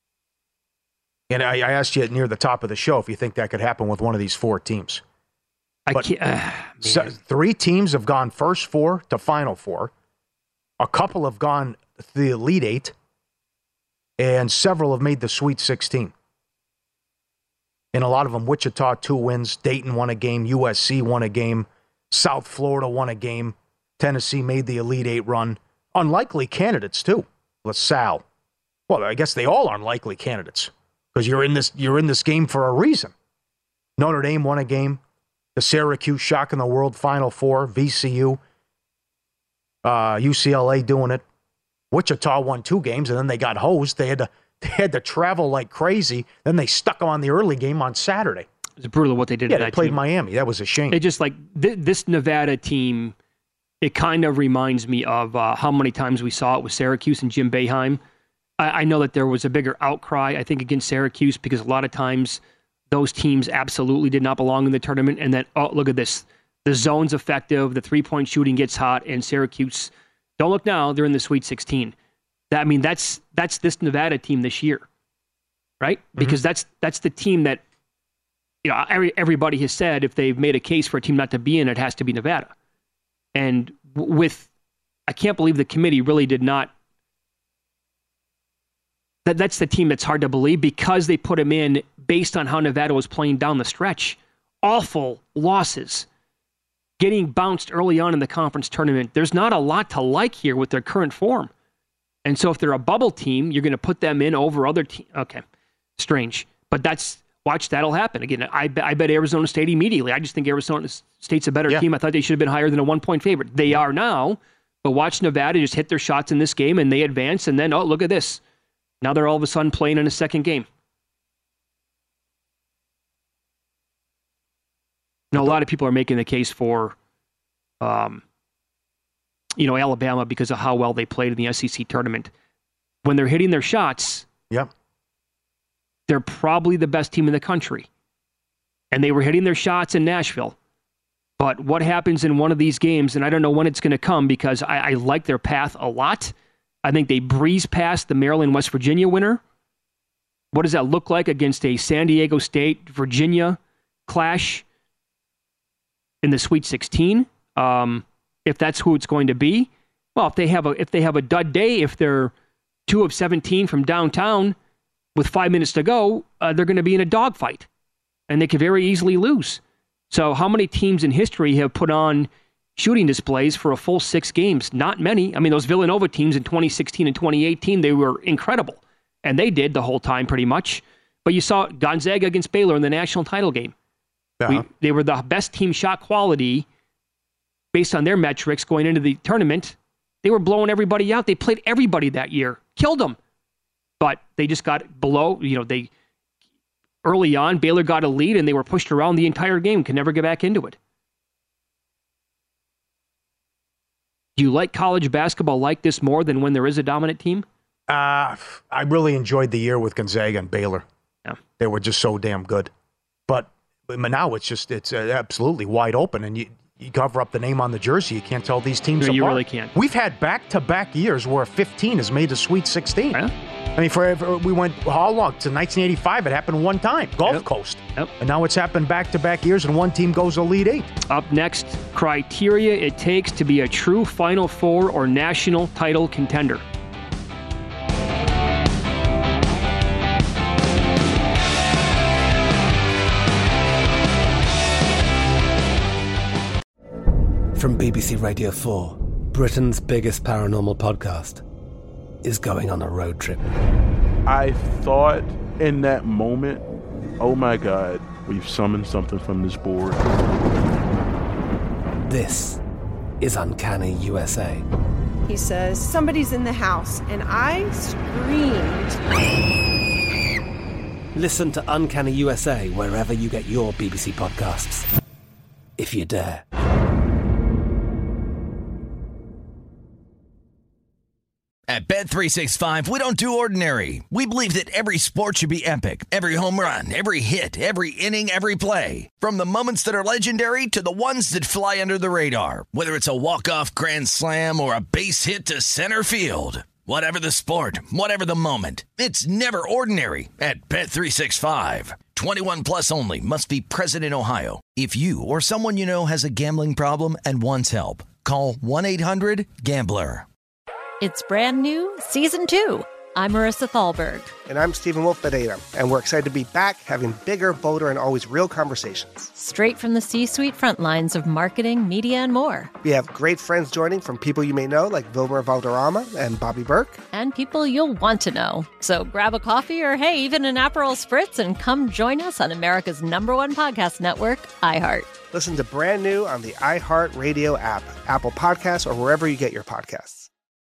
Speaker 9: And I, I asked you near the top of the show if you think that could happen with one of these four teams.
Speaker 10: I
Speaker 9: But
Speaker 10: can't. Uh,
Speaker 9: so, three teams have gone first four to Final Four. A couple have gone to the Elite Eight. And several have made the Sweet sixteen. And a lot of them, Wichita, two wins. Dayton won a game. U S C won a game. South Florida won a game. Tennessee made the Elite Eight run. Unlikely candidates, too. LaSalle. Well, I guess they all are unlikely candidates because you're in this you're in this game for a reason. Notre Dame won a game. The Syracuse shock in the world Final Four. V C U. Uh, U C L A doing it. Wichita won two games, and then they got hosed. They had to they had to travel like crazy. Then they stuck them on the early game on Saturday.
Speaker 10: It's brutal what they did.
Speaker 9: Yeah,
Speaker 10: to
Speaker 9: they
Speaker 10: that
Speaker 9: played
Speaker 10: team.
Speaker 9: Miami. That was a shame.
Speaker 10: It just like th- this Nevada team, it kind of reminds me of uh, how many times we saw it with Syracuse and Jim Boeheim. I-, I know that there was a bigger outcry, I think, against Syracuse because a lot of times those teams absolutely did not belong in the tournament. And then, oh, look at this. The zone's effective, the three-point shooting gets hot, and Syracuse, don't look now, they're in the Sweet sixteen. That, I mean, that's that's this Nevada team this year, right? Mm-hmm. Because that's that's the team that, you know, every, everybody has said if they've made a case for a team not to be in, it has to be Nevada. And with, I can't believe the committee really did not, that that's the team that's hard to believe because they put him in based on how Nevada was playing down the stretch. Awful losses. Getting bounced early on in the conference tournament. There's not a lot to like here with their current form. And so if they're a bubble team, you're going to put them in over other teams. Okay, strange. But that's, watch, that'll happen. Again, I, I bet Arizona State immediately. I just think Arizona State's a better
Speaker 9: Yeah.
Speaker 10: team. I thought they should have been higher than a one-point favorite. They are now, but watch Nevada just hit their shots in this game, and they advance, and then, oh, look at this. Now they're all of a sudden playing in a second game. You know, a lot of people are making the case for, um, you know, Alabama because of how well they played in the S E C tournament. When they're hitting their shots,
Speaker 9: yep,
Speaker 10: they're probably the best team in the country. And they were hitting their shots in Nashville. But what happens in one of these games, and I don't know when it's going to come because I, I like their path a lot. I think they breeze past the Maryland-West Virginia winner. What does that look like against a San Diego State-Virginia clash in the Sweet sixteen? Um, if that's who it's going to be. Well, if they have a if they have a dud day, if they're two of seventeen from downtown with five minutes to go, uh, they're going to be in a dogfight, and they could very easily lose. So how many teams in history have put on shooting displays for a full six games? Not many. I mean, those Villanova teams in twenty sixteen and twenty eighteen, they were incredible, and they did the whole time pretty much. But you saw Gonzaga against Baylor in the national title game.
Speaker 9: Uh-huh.
Speaker 10: We, they were the best team shot quality based on their metrics going into the tournament. They were blowing everybody out. They played everybody that year, killed them. But they just got below, you know, they early on, Baylor got a lead and they were pushed around the entire game, could never get back into it. Do you like college basketball like this more than when there is a dominant team?
Speaker 9: Uh, I really enjoyed the year with Gonzaga and Baylor.
Speaker 10: Yeah.
Speaker 9: They were just so damn good. But But now it's just it's uh, absolutely wide open, and you you cover up the name on the jersey, you can't tell these teams
Speaker 10: no,
Speaker 9: apart.
Speaker 10: You really can't.
Speaker 9: We've had back-to-back years where fifteen has made the Sweet sixteen.
Speaker 10: Yeah.
Speaker 9: I mean, for we went how long? To nineteen eighty-five, it happened one time, Gulf
Speaker 10: yep.
Speaker 9: Coast.
Speaker 10: Yep.
Speaker 9: And now it's happened back-to-back years, and one team goes Elite Eight.
Speaker 10: Up next, criteria it takes to be a true Final Four or national title contender.
Speaker 1: From B B C Radio four, Britain's biggest paranormal podcast is going on a road trip.
Speaker 11: I thought in that moment, oh my God, we've summoned something from this board.
Speaker 1: This is Uncanny U S A.
Speaker 3: He says, somebody's in the house, and I screamed.
Speaker 1: Listen to Uncanny U S A wherever you get your B B C podcasts, if you dare.
Speaker 4: At Bet three sixty-five, we don't do ordinary. We believe that every sport should be epic. Every home run, every hit, every inning, every play. From the moments that are legendary to the ones that fly under the radar. Whether it's a walk-off grand slam or a base hit to center field. Whatever the sport, whatever the moment. It's never ordinary at Bet three sixty-five. twenty-one plus only. Must be present in Ohio. If you or someone you know has a gambling problem and wants help, call one eight hundred gambler.
Speaker 5: It's brand new, Season two. I'm Marissa Thalberg.
Speaker 6: And I'm Stephen Wolf Pereira. And we're excited to be back having bigger, bolder, and always real conversations.
Speaker 5: Straight from the C-suite front lines of marketing, media, and more.
Speaker 6: We have great friends joining from people you may know, like Wilmer Valderrama and Bobby Burke.
Speaker 5: And people you'll want to know. So grab a coffee or, hey, even an Aperol Spritz and come join us on America's number one podcast network, iHeart.
Speaker 6: Listen to brand new on the iHeart Radio app, Apple Podcasts, or wherever you get your podcasts.